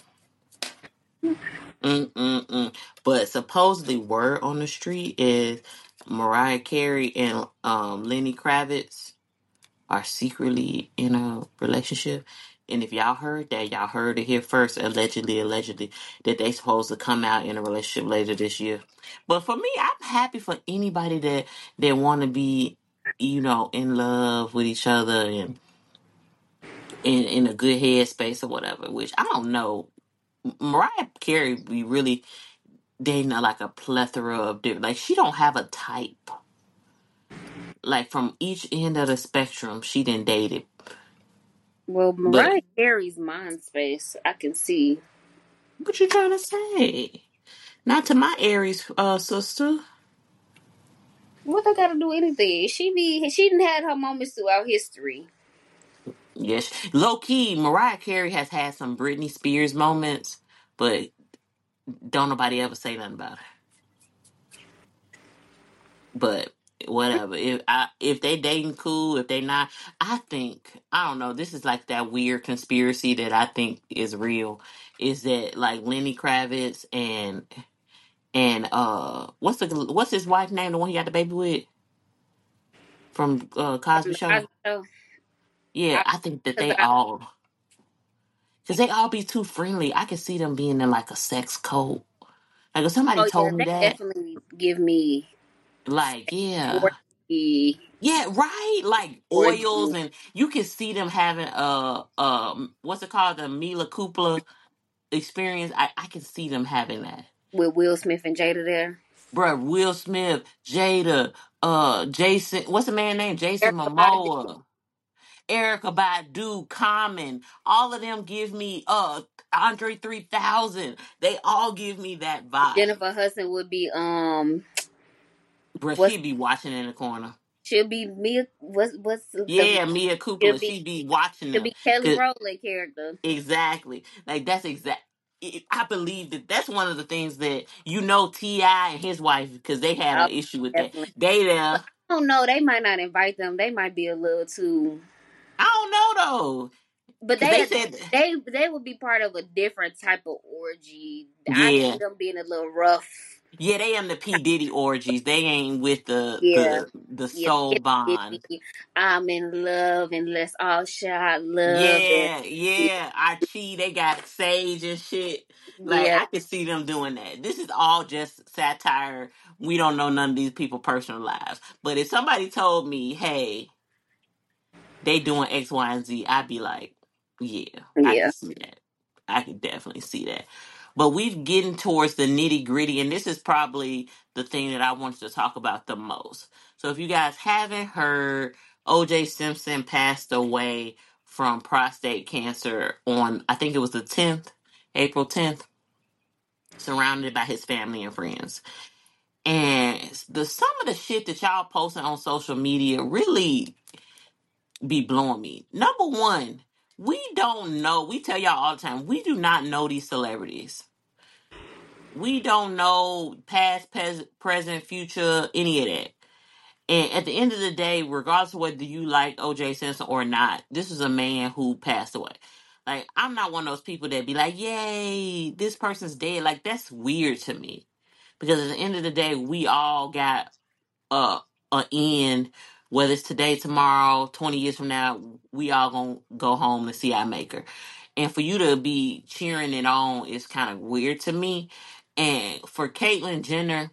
Mm-mm-mm. But supposedly word on the street is Mariah Carey and Lenny Kravitz are secretly in a relationship. And if y'all heard that, y'all heard it here first, allegedly, that they supposed to come out in a relationship later this year. But for me, I'm happy for anybody that want to be, in love with each other and in a good headspace or whatever. Which I don't know. Mariah Carey be really dating like a plethora of different. Like she don't have a type. Like from each end of the spectrum, she didn't date it. Well, But Mariah Carey's mind space, I can see. what you trying to say? Not to my Aries sister. What they got to do anything? She didn't had her moments throughout history. Yes, low key, Mariah Carey has had some Britney Spears moments, but don't nobody ever say nothing about her. But whatever. If they dating, cool. If they not, I don't know. This is like that weird conspiracy that I think is real. Is that like Lenny Kravitz and what's his wife name? The one he got the baby with from From Cosby the Show. Cosby Show, Yeah, I think that because they all because they all be too friendly. I could see them being in like a sex cult. Like if somebody oh yeah, told me they that, definitely give me like yeah. orgy, Yeah, right. Like oils, orgy and you can see them having what's it called, the Mila Kupla experience. I can see them having that. with Will Smith and Jada there. Bruh, Will Smith, Jada, Jason. What's the man name? Jason There's a lot of Momoa. Erica Badu, Common, all of them give me Andre 3000. They all give me that vibe. Jennifer Hudson would be Bruh, what's she be watching in the corner. she'll be Mia what's the Yeah, Mia she'll Kupala, be she be watching she'll them. be Kelly 'Cause Rowland character. exactly. Like that's exact. I believe that that's one of the things that Ti and his wife because they had Oh, an issue with that. definitely. They But there. I don't know. They might not invite them. They might be a little too. I don't know though, But because they said they would be part of a different type of orgy. I see yeah, them being a little rough. yeah. They in the P Diddy orgies. They ain't with the Yeah, the the yeah. soul bond. I'm in love and let's all shout love and Yeah, yeah. Archie, they got Sage and shit. Like yeah, I could see them doing that. This is all just satire. We don't know none of these people' personal lives. But if somebody told me, hey, they doing X, Y, and Z, I'd be like, yeah, I yeah. can see that. I can definitely see that. But we've getting towards the nitty gritty, and this is probably the thing that I wanted to talk about the most. So if you guys haven't heard, OJ Simpson passed away from prostate cancer on, I think it was the 10th, April 10th, surrounded by his family and friends. And some of the shit that y'all posting on social media really be blowing me. Number one, we don't know. We tell y'all all the time, we do not know these celebrities. We don't know past, present, future, any of that. And at the end of the day, regardless of whether you like OJ Simpson or not, this is a man who passed away. Like, I'm not one of those people that be like, yay, this person's dead. Like, that's weird to me. Because at the end of the day, we all got uh a end, whether it's today, tomorrow, 20 years from now, we all gonna go home to see our maker. And for you to be cheering it on is kind of weird to me. And for Caitlyn Jenner,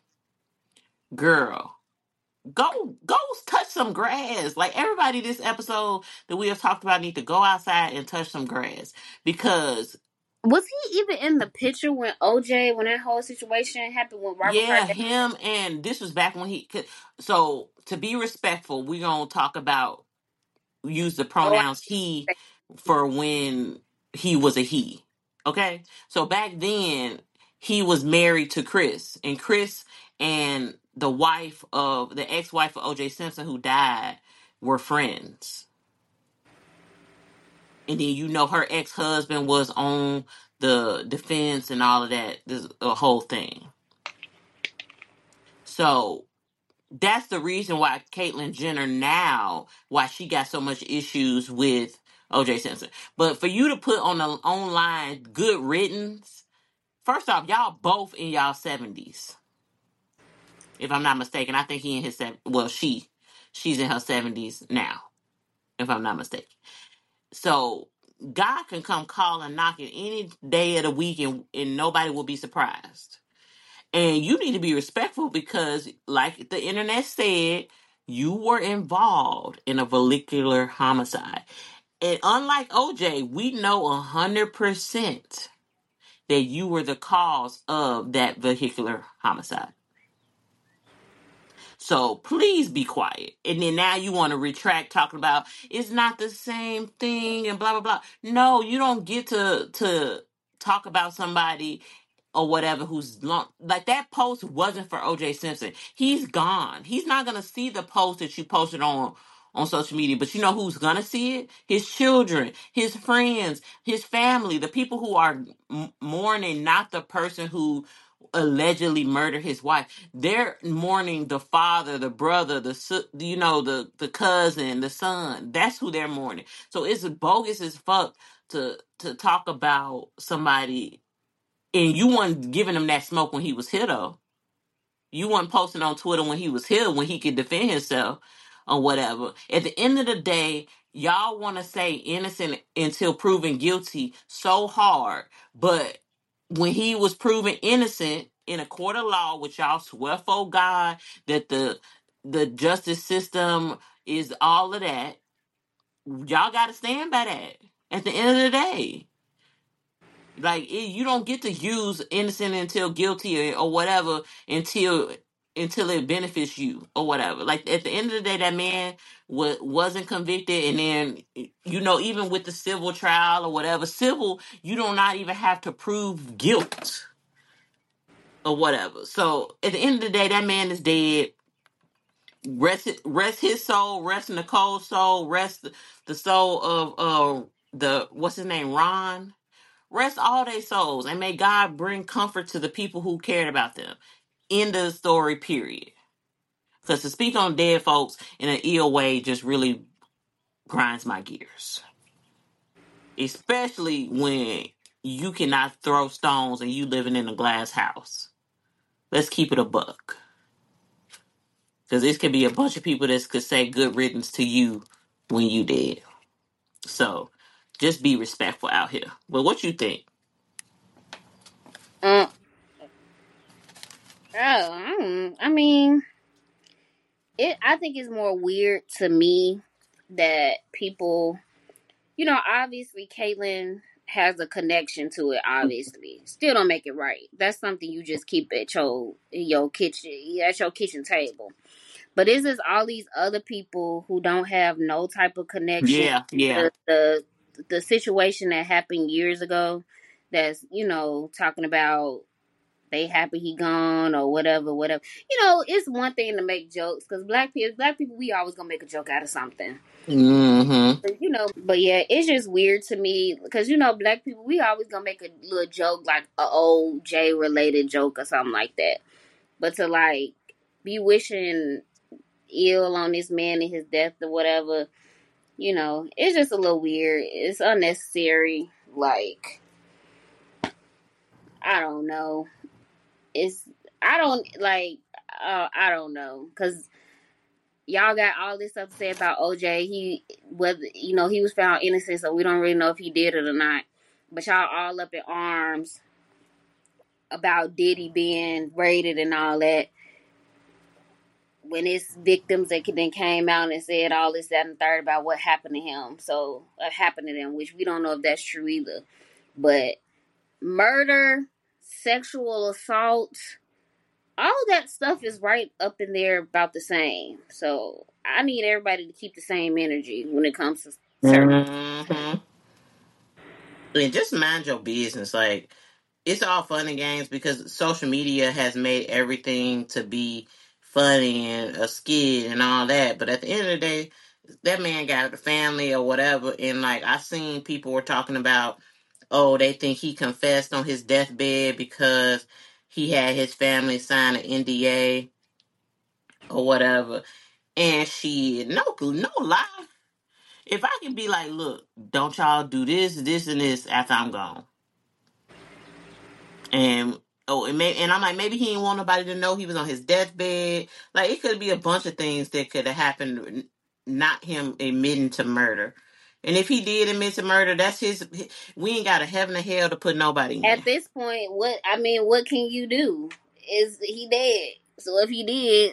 girl, go touch some grass. Like everybody this episode that we have talked about need to go outside and touch some grass. Because Was he even in the picture when OJ when that whole situation happened with Robert yeah, Kardashian? him, and this was back when so to be respectful, we're gonna talk about use the Oh, pronouns he for when he was a he. Okay? So back then, he was married to Chris, and Chris and the ex-wife of OJ Simpson who died were friends. And then her ex-husband was on the defense and all of that. There's a whole thing. So that's the reason why Caitlyn Jenner now, why she got so much issues with OJ Simpson. But for you to put on the online good riddance, first off, y'all both in y'all 70s, if I'm not mistaken. I think he in his she's in her 70s now, if I'm not mistaken. So God can come calling, knocking any day of the week, and nobody will be surprised. And you need to be respectful because, like the internet said, you were involved in a vehicular homicide. And unlike OJ, we know 100% that you were the cause of that vehicular homicide. So please be quiet. And then now you want to retract talking about it's not the same thing and blah blah blah. No, you don't get to talk about somebody or whatever who's long, like that post wasn't for OJ Simpson. He's gone. He's not gonna see the post that you posted on social media, but you know who's gonna see it? His children, his friends, his family, the people who are mourning, not the person who allegedly murdered his wife. They're mourning the father, the brother, the cousin, the son. That's who they're mourning. So it's bogus as fuck to talk about somebody, and you weren't giving him that smoke when he was here though. You weren't posting on Twitter when he was here, when he could defend himself or whatever. At the end of the day, y'all want to say innocent until proven guilty so hard, but when he was proven innocent in a court of law, which y'all swear for God that the justice system is all of that, y'all got to stand by that. At the end of the day, like you don't get to use innocent until guilty or whatever until until it benefits you or whatever. Like at the end of the day, that man wasn't convicted, and then even with the civil trial or whatever, civil, you do not even have to prove guilt or whatever. So at the end of the day, that man is dead. Rest his soul, rest Nicole's soul, rest the soul of the what's his name, Ron. Rest all their souls, and may God bring comfort to the people who cared about them. End of the story, period. Because to speak on dead folks in an ill way just really grinds my gears. Especially when you cannot throw stones and you living in a glass house. Let's keep it a buck. Because this could be a bunch of people that could say good riddance to you when you dead. So just be respectful out here. But what you think? Oh, I mean, I think it's more weird to me that people, obviously Caitlyn has a connection to it. Obviously, still don't make it right. That's something you just keep at your kitchen, at your kitchen table. But is this all these other people who don't have no type of connection Yeah, yeah. to the situation that happened years ago? That's talking about they happy he gone or whatever, whatever. It's one thing to make jokes because black people, we always gonna make a joke out of something. Mm-hmm. But yeah, it's just weird to me because black people, we always gonna make a little joke like a old J related joke or something like that. But to like be wishing ill on this man and his death or whatever, it's just a little weird. It's unnecessary. Like, I don't know. It's I don't like. I don't know because y'all got all this stuff to say about OJ. He was found innocent, so we don't really know if he did it or not. But y'all all up in arms about Diddy being raided and all that. When it's victims that then came out and said all this, that, and third about what happened to him. So, happened to them, which we don't know if that's true either. But murder, sexual assault, all that stuff is right up in there about the same. So, I need everybody to keep the same energy when it comes to certain. Mm-hmm. And just mind your business. Like, it's all fun and games because social media has made everything to be funny and a skit and all that. But at the end of the day, that man got a family or whatever. And like, I seen people were talking about, oh, they think he confessed on his deathbed because he had his family sign an NDA or whatever. And no lie. If I can be like, look, don't y'all do this, and this after I'm gone. And and I'm like, maybe he didn't want nobody to know he was on his deathbed. Like, it could be a bunch of things that could have happened, not him admitting to murder. And if he did admit to murder, that's his. We ain't got a heaven or hell to put nobody in. At this point, what can you do? Is he dead? So if he did,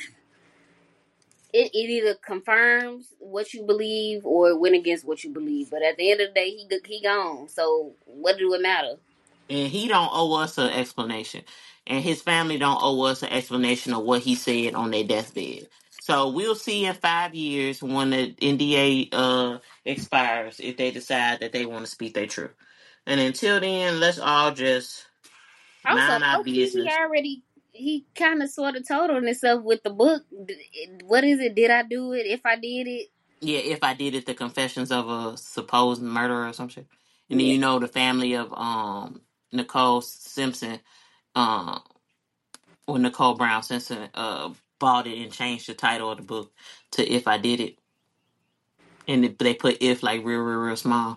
it either confirms what you believe or it went against what you believe. But at the end of the day, he gone. So what do it matter? And he don't owe us an explanation, and his family don't owe us an explanation of what he said on their deathbed. So we'll see in 5 years when the NDA expires if they decide that they want to speak their truth. And until then, let's all just Also, mind our low key, business. he kind of sort of told on himself with the book. What is it? Did I do it? If I did it, Yeah, if I did it, the confessions of a supposed murderer or some shit. And then yeah. the family of Nicole Simpson, um or Nicole Brown Simpson bought it and changed the title of the book to If I Did It. And they put if like real, real, real small.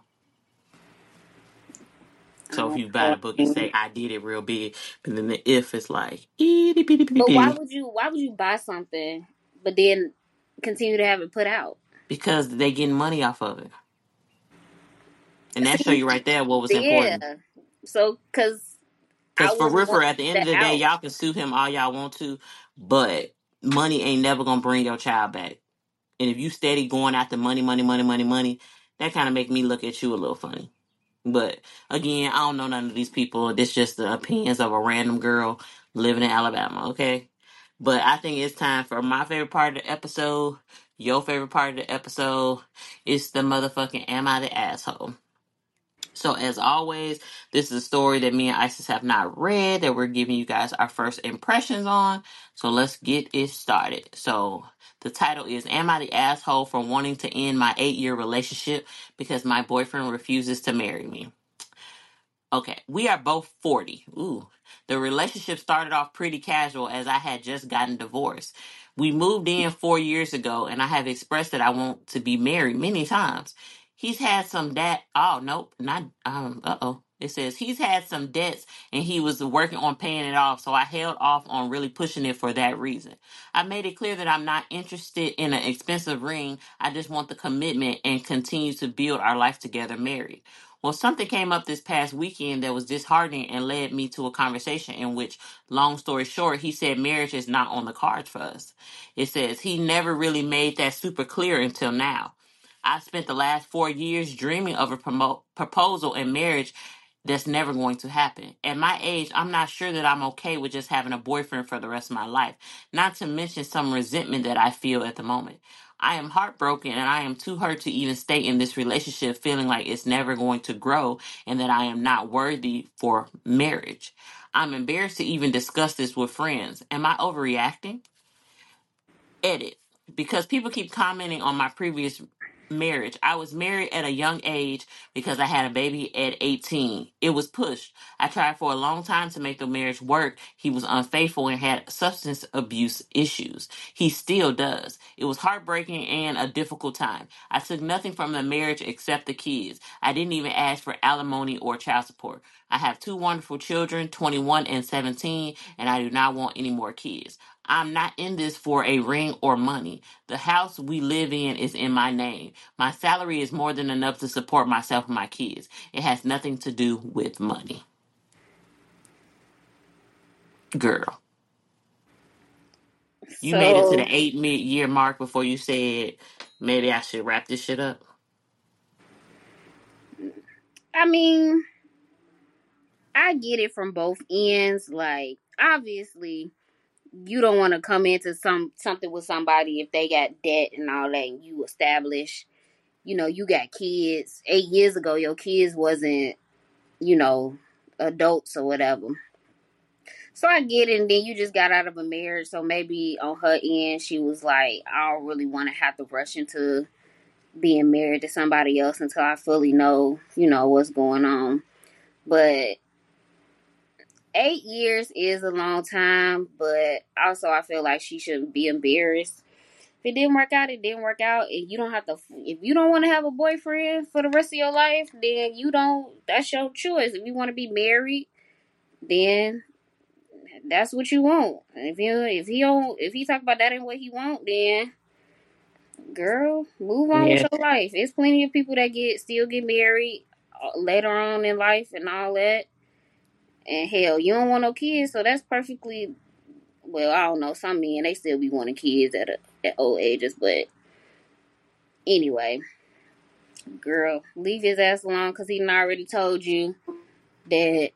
So if you buy the book, it say I did it real big, but then the if is like itty bitty bitty But why bitty. would you? Why would you buy something but then continue to have it put out? Because they getting money off of it. And that show See, you right there what was yeah. important. So, because Because I for wouldn't Ripper, want at the end of that the day, out. y'all can sue him all y'all want to, but money ain't never gonna bring your child back. And if you steady going after money, money, money, money, money, that kind of make me look at you a little funny. But again, I don't know none of these people. This just the opinions of a random girl living in Alabama. Okay, But I think it's time for my favorite part of the episode, your favorite part of the episode. It's the motherfucking Am I the Asshole? So, as always, this is a story that me and Isis have not read that we're giving you guys our first impressions on. So, let's get it started. So, the title is Am I the Asshole for Wanting to End My 8-Year Relationship Because My Boyfriend Refuses to Marry Me? Okay, we are both 40. Ooh. The relationship started off pretty casual as I had just gotten divorced. We moved in 4 years ago, and I have expressed that I want to be married many times. He's had some debt. Oh, nope, not, It says he's had some debts and he was working on paying it off, so I held off on really pushing it for that reason. I made it clear that I'm not interested in an expensive ring. I just want the commitment and continue to build our life together married. Well, something came up this past weekend that was disheartening and led me to a conversation in which, long story short, he said marriage is not on the cards for us. It says he never really made that super clear until now. I spent the last 4 years dreaming of a proposal and marriage that's never going to happen. At my age, I'm not sure that I'm okay with just having a boyfriend for the rest of my life, not to mention some resentment that I feel at the moment. I am heartbroken and I am too hurt to even stay in this relationship feeling like it's never going to grow and that I am not worthy for marriage. I'm embarrassed to even discuss this with friends. Am I overreacting? Edit. Because people keep commenting on my previous marriage. I was married at a young age because I had a baby at 18. It was pushed. I tried for a long time to make the marriage work. He was unfaithful and had substance abuse issues. He still does. It was heartbreaking and a difficult time. I took nothing from the marriage except the kids. I didn't even ask for alimony or child support. I have two wonderful children, 21 and 17, and I do not want any more kids. I'm not in this for a ring or money. The house we live in is in my name. My salary is more than enough to support myself and my kids. It has nothing to do with money. Girl, you made it to the So, 8 year mark before you said maybe I should wrap this shit up. I mean, I get it from both ends. Like, obviously, you don't want to come into something with somebody if they got debt and all that, and you establish, you got kids. 8 years ago, your kids wasn't, you know, adults or whatever. So I get it, and then you just got out of a marriage, so maybe on her end, she was like, I don't really want to have to rush into being married to somebody else until I fully know, what's going on. But 8 years is a long time, but also I feel like she shouldn't be embarrassed. If it didn't work out, it didn't work out, and you don't have to. If you don't want to have a boyfriend for the rest of your life, then you don't. That's your choice. If you want to be married, then that's what you want. If he talk about that ain't what he want, then girl, move on with Yeah. your life. There's plenty of people that still get married later on in life and all that. And hell, you don't want no kids, so that's perfectly well. I don't know. Some men they still be wanting kids at old ages, but anyway, girl, leave his ass alone because he already told you that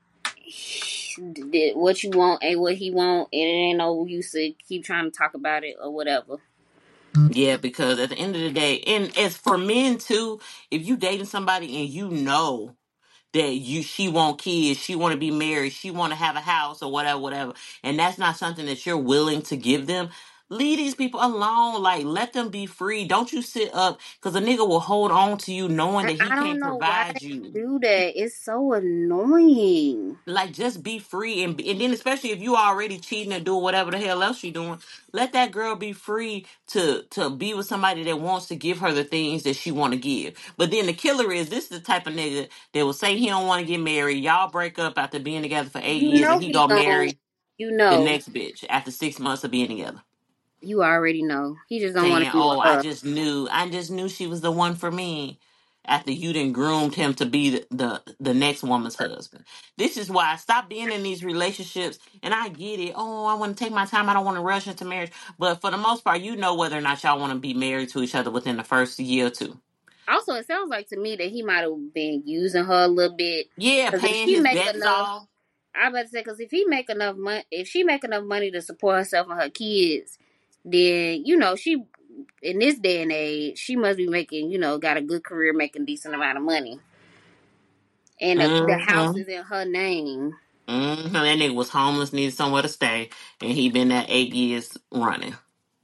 what you want ain't what he want, and it ain't no use to keep trying to talk about it or whatever. Yeah, because at the end of the day, and as for men too, if you dating somebody and you know that she want kids, she want to be married, she want to have a house or whatever, and that's not something that you're willing to give them, leave these people alone. Like, let them be free. Don't you sit up because a nigga will hold on to you knowing that he I don't can't know why provide they you. do that. It's so annoying. Like, just be free, and then especially if you already cheating and doing whatever the hell else you doing, let that girl be free to be with somebody that wants to give her the things that she want to give. But then the killer is, this is the type of nigga that will say he don't want to get married. Y'all break up after being together for eight You years, and know he he go don't. marry You the know. next bitch after 6 months of being together, You already know. He just don't want saying, to be with "Oh, her. I just knew she was the one for me." After you done groomed him to be the next woman's husband. This is why I stop being in these relationships. And I get it. Oh, I want to take my time. I don't want to rush into marriage. But for the most part, you know whether or not y'all want to be married to each other within the first year or two. Also, it sounds like to me that he might have been using her a little bit. Yeah, Because if paying she his make debts enough, off. I about to say because if he make enough money, if she make enough money to support herself and her kids, then she in this day and age she must be making got a good career making decent amount of money, and the house Mm-hmm. is in her name. Mm-hmm. That nigga was homeless, needed somewhere to stay, and he been there 8 years running.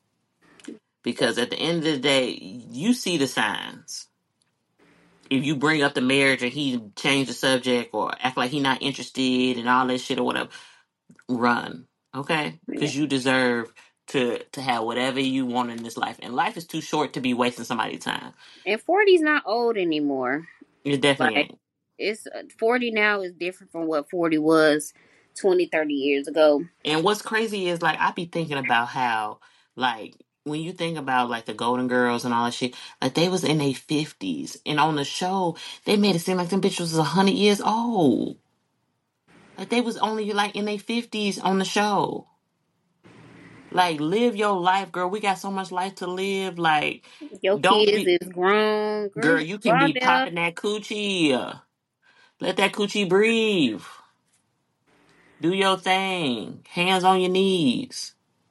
Because at the end of the day, you see the signs. If you bring up the marriage and he change the subject or act like he not interested and all that shit or whatever, run, okay? Yeah. Because you deserve to have whatever you want in this life, and life is too short to be wasting somebody's time. And 40's not old anymore. It definitely Like ain't. it's 40 now is different from what 40 was 20, 30 years ago. And what's crazy is like I be thinking about how like when you think about like the Golden Girls and all that shit, like they was in their 50s, and on the show they made it seem like them bitches was 100 years old. Like they was only like in their 50s on the show. Like live your life, girl. We got so much life to live. Like Your don't kids be, is grown. Girl, girl. you You go can out be there. popping that coochie. Let that coochie breathe. Do your thing. Hands on your knees.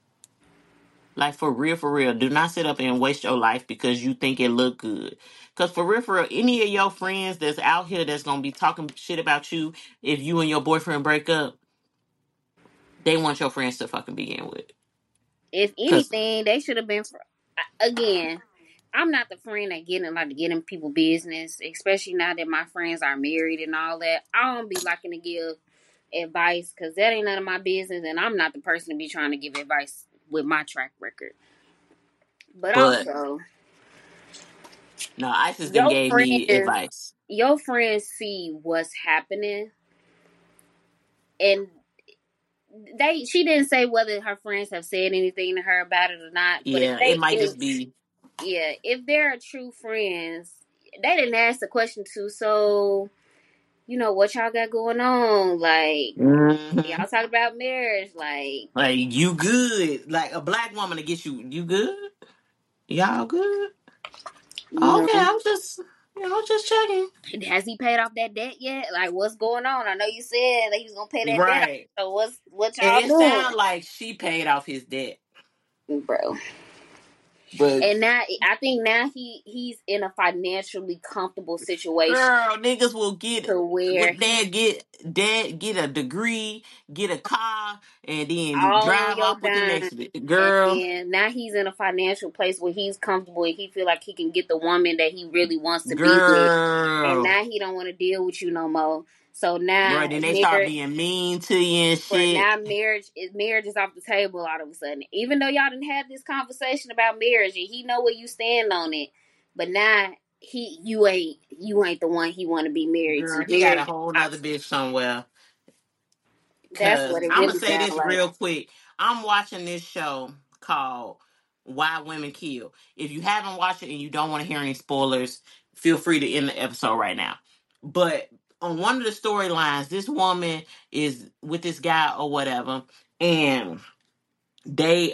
Like for real, for real. Do not sit up and waste your life because you think it look good. Cause for real, any of your friends that's out here that's gonna be talking shit about you if you and your boyfriend break up, they want your friends to fucking begin with. If Cause anything, they should have been. Again, I'm not the friend that get in people business, especially now that my friends are married and all that. I don't be liking to give advice because that ain't none of my business, and I'm not the person to be trying to give advice with my track record. But but also, no, ISIS done your gave me friends, advice. your friends see what's happening, and she didn't say whether her friends have said anything to her about it or not. But if Yeah, it they might any just be yeah, if they're true friends, they didn't ask the question to, so, what y'all got going on? Like, hmm y'all talk about marriage, like, like you good. Like a black woman to get you good? Y'all good? you Okay, know, just checking. has he paid off that debt yet? Like, what's going on? I know you said that he was gonna pay that debt off. Right. So what And y'all it doing? sounds like she paid off his debt. Bro. But And now I think now he's in a financially comfortable situation girl, niggas will get to where what he dad get a degree, get a car, and then all on drive your off with the dime, next and girl. then now he's in a financial place where he's comfortable and he feel like he can get the woman that he really wants to be with, and Girl. now he don't want to deal with you no more. So now Right, then they start marriage being mean to you and for shit. now marriage is off the table all of a sudden, even though y'all didn't have this conversation about marriage and he know where you stand on it, but now you ain't the one he want to be married to. Girl, he got a Marriage is whole nother toxic. bitch somewhere. That's Cause what it I'm gonna really say sounds this like. real quick. I'm watching this show called Why Women Kill. If you haven't watched it and you don't want to hear any spoilers, feel free to end the episode right now. But on one of the storylines, this woman is with this guy or whatever, and they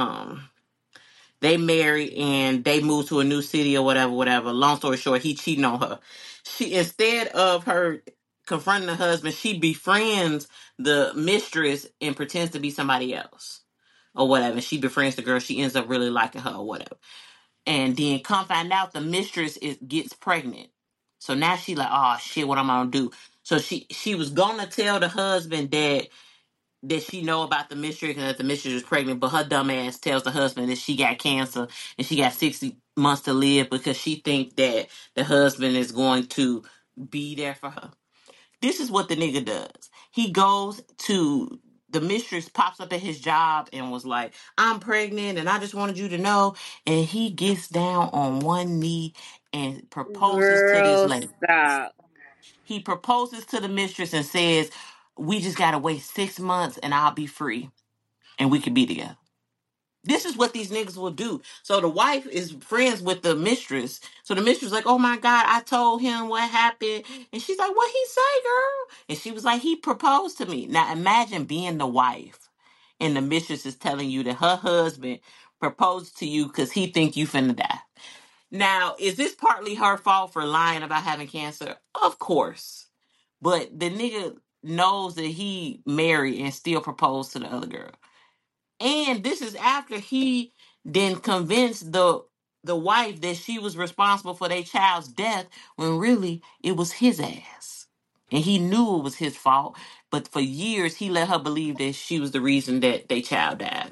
they married and they moved to a new city or whatever, whatever. Long story short, he cheating on her. She, instead of her confronting the husband, she befriends the mistress and pretends to be somebody else or whatever. She befriends the girl. She ends up really liking her or whatever. And then come find out the mistress gets pregnant. So now she like, oh shit, what am I gonna do? So she was gonna tell the husband that she know about the mistress and that the mistress is pregnant, but her dumb ass tells the husband that she got cancer and she got 60 months to live because she think that the husband is going to be there for her. This is what the nigga does. He goes to the mistress, pops up at his job and was like, I'm pregnant and I just wanted you to know. And he gets down on one knee and proposes to this Girl, lady. stop. He proposes to the mistress and says, we just gotta wait 6 months and I'll be free and we could be together. This is what these niggas will do. So the wife is friends with the mistress. So the mistress is like, oh my God, I told him what happened. And she's like, what he say, girl? And she was like, he proposed to me. Now imagine being the wife and the mistress is telling you that her husband proposed to you because he think you finna die. Now, is this partly her fault for lying about having cancer? Of course. But the nigga knows that he married and still proposed to the other girl. And this is after he then convinced the wife that she was responsible for their child's death when really it was his ass. And he knew it was his fault, but for years he let her believe that she was the reason that their child died.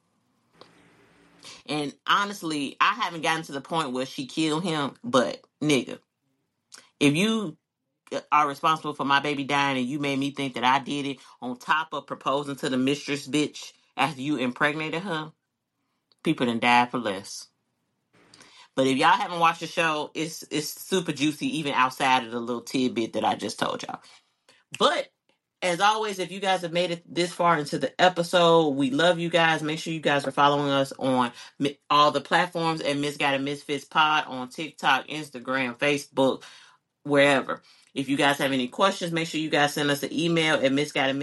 And honestly, I haven't gotten to the point where she killed him, but nigga, if you are responsible for my baby dying and you made me think that I did it on top of proposing to the mistress bitch after you impregnated her, people done died for less. But if y'all haven't watched the show, it's super juicy even outside of the little tidbit that I just told y'all. But as always, if you guys have made it this far into the episode, we love you guys. Make sure you guys are following us on all the platforms at Misguided Misfits Pod on TikTok, Instagram, Facebook, wherever. If you guys have any questions, make sure you guys send us an email at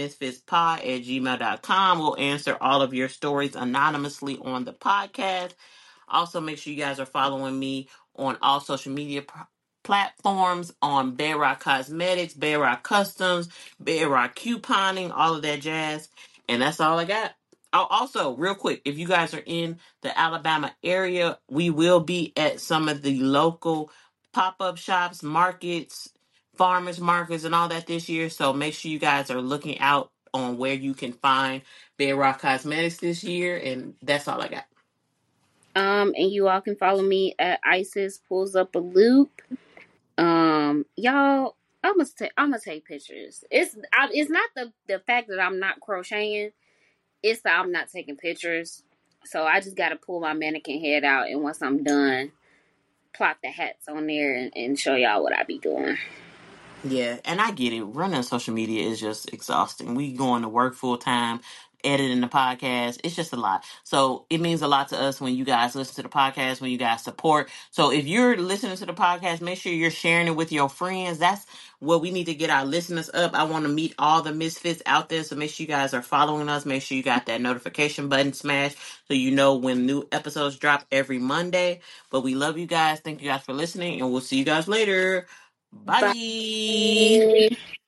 misguidedmisfitspod@gmail.com. We'll answer all of your stories anonymously on the podcast. Also, make sure you guys are following me on all social media platforms on Bedrock Cosmetics, Bedrock Customs, Bedrock Couponing, all of that jazz. And that's all I got. Oh, also, real quick, if you guys are in the Alabama area, we will be at some of the local pop-up shops, markets, farmers markets, and all that this year. So make sure you guys are looking out on where you can find Bedrock Cosmetics this year. And that's all I got. And you all can follow me at Isis Pulls Up a Loop. Y'all, I'm gonna take pictures. It's not the fact that I'm not crocheting. It's that I'm not taking pictures. So I just gotta pull my mannequin head out, and once I'm done, plot the hats on there and show y'all what I be doing. Yeah, and I get it. Running social media is just exhausting. We going to work full time, editing the podcast. It's just a lot. So it means a lot to us when you guys listen to the podcast, when you guys support. So if you're listening to the podcast, make sure you're sharing it with your friends. That's what we need to get our listeners up. I want to meet all the misfits out there. So make sure you guys are following us. Make sure you got that notification button smashed so you know when new episodes drop every Monday. But we love you guys. Thank you guys for listening, and we'll see you guys later. Bye. Bye.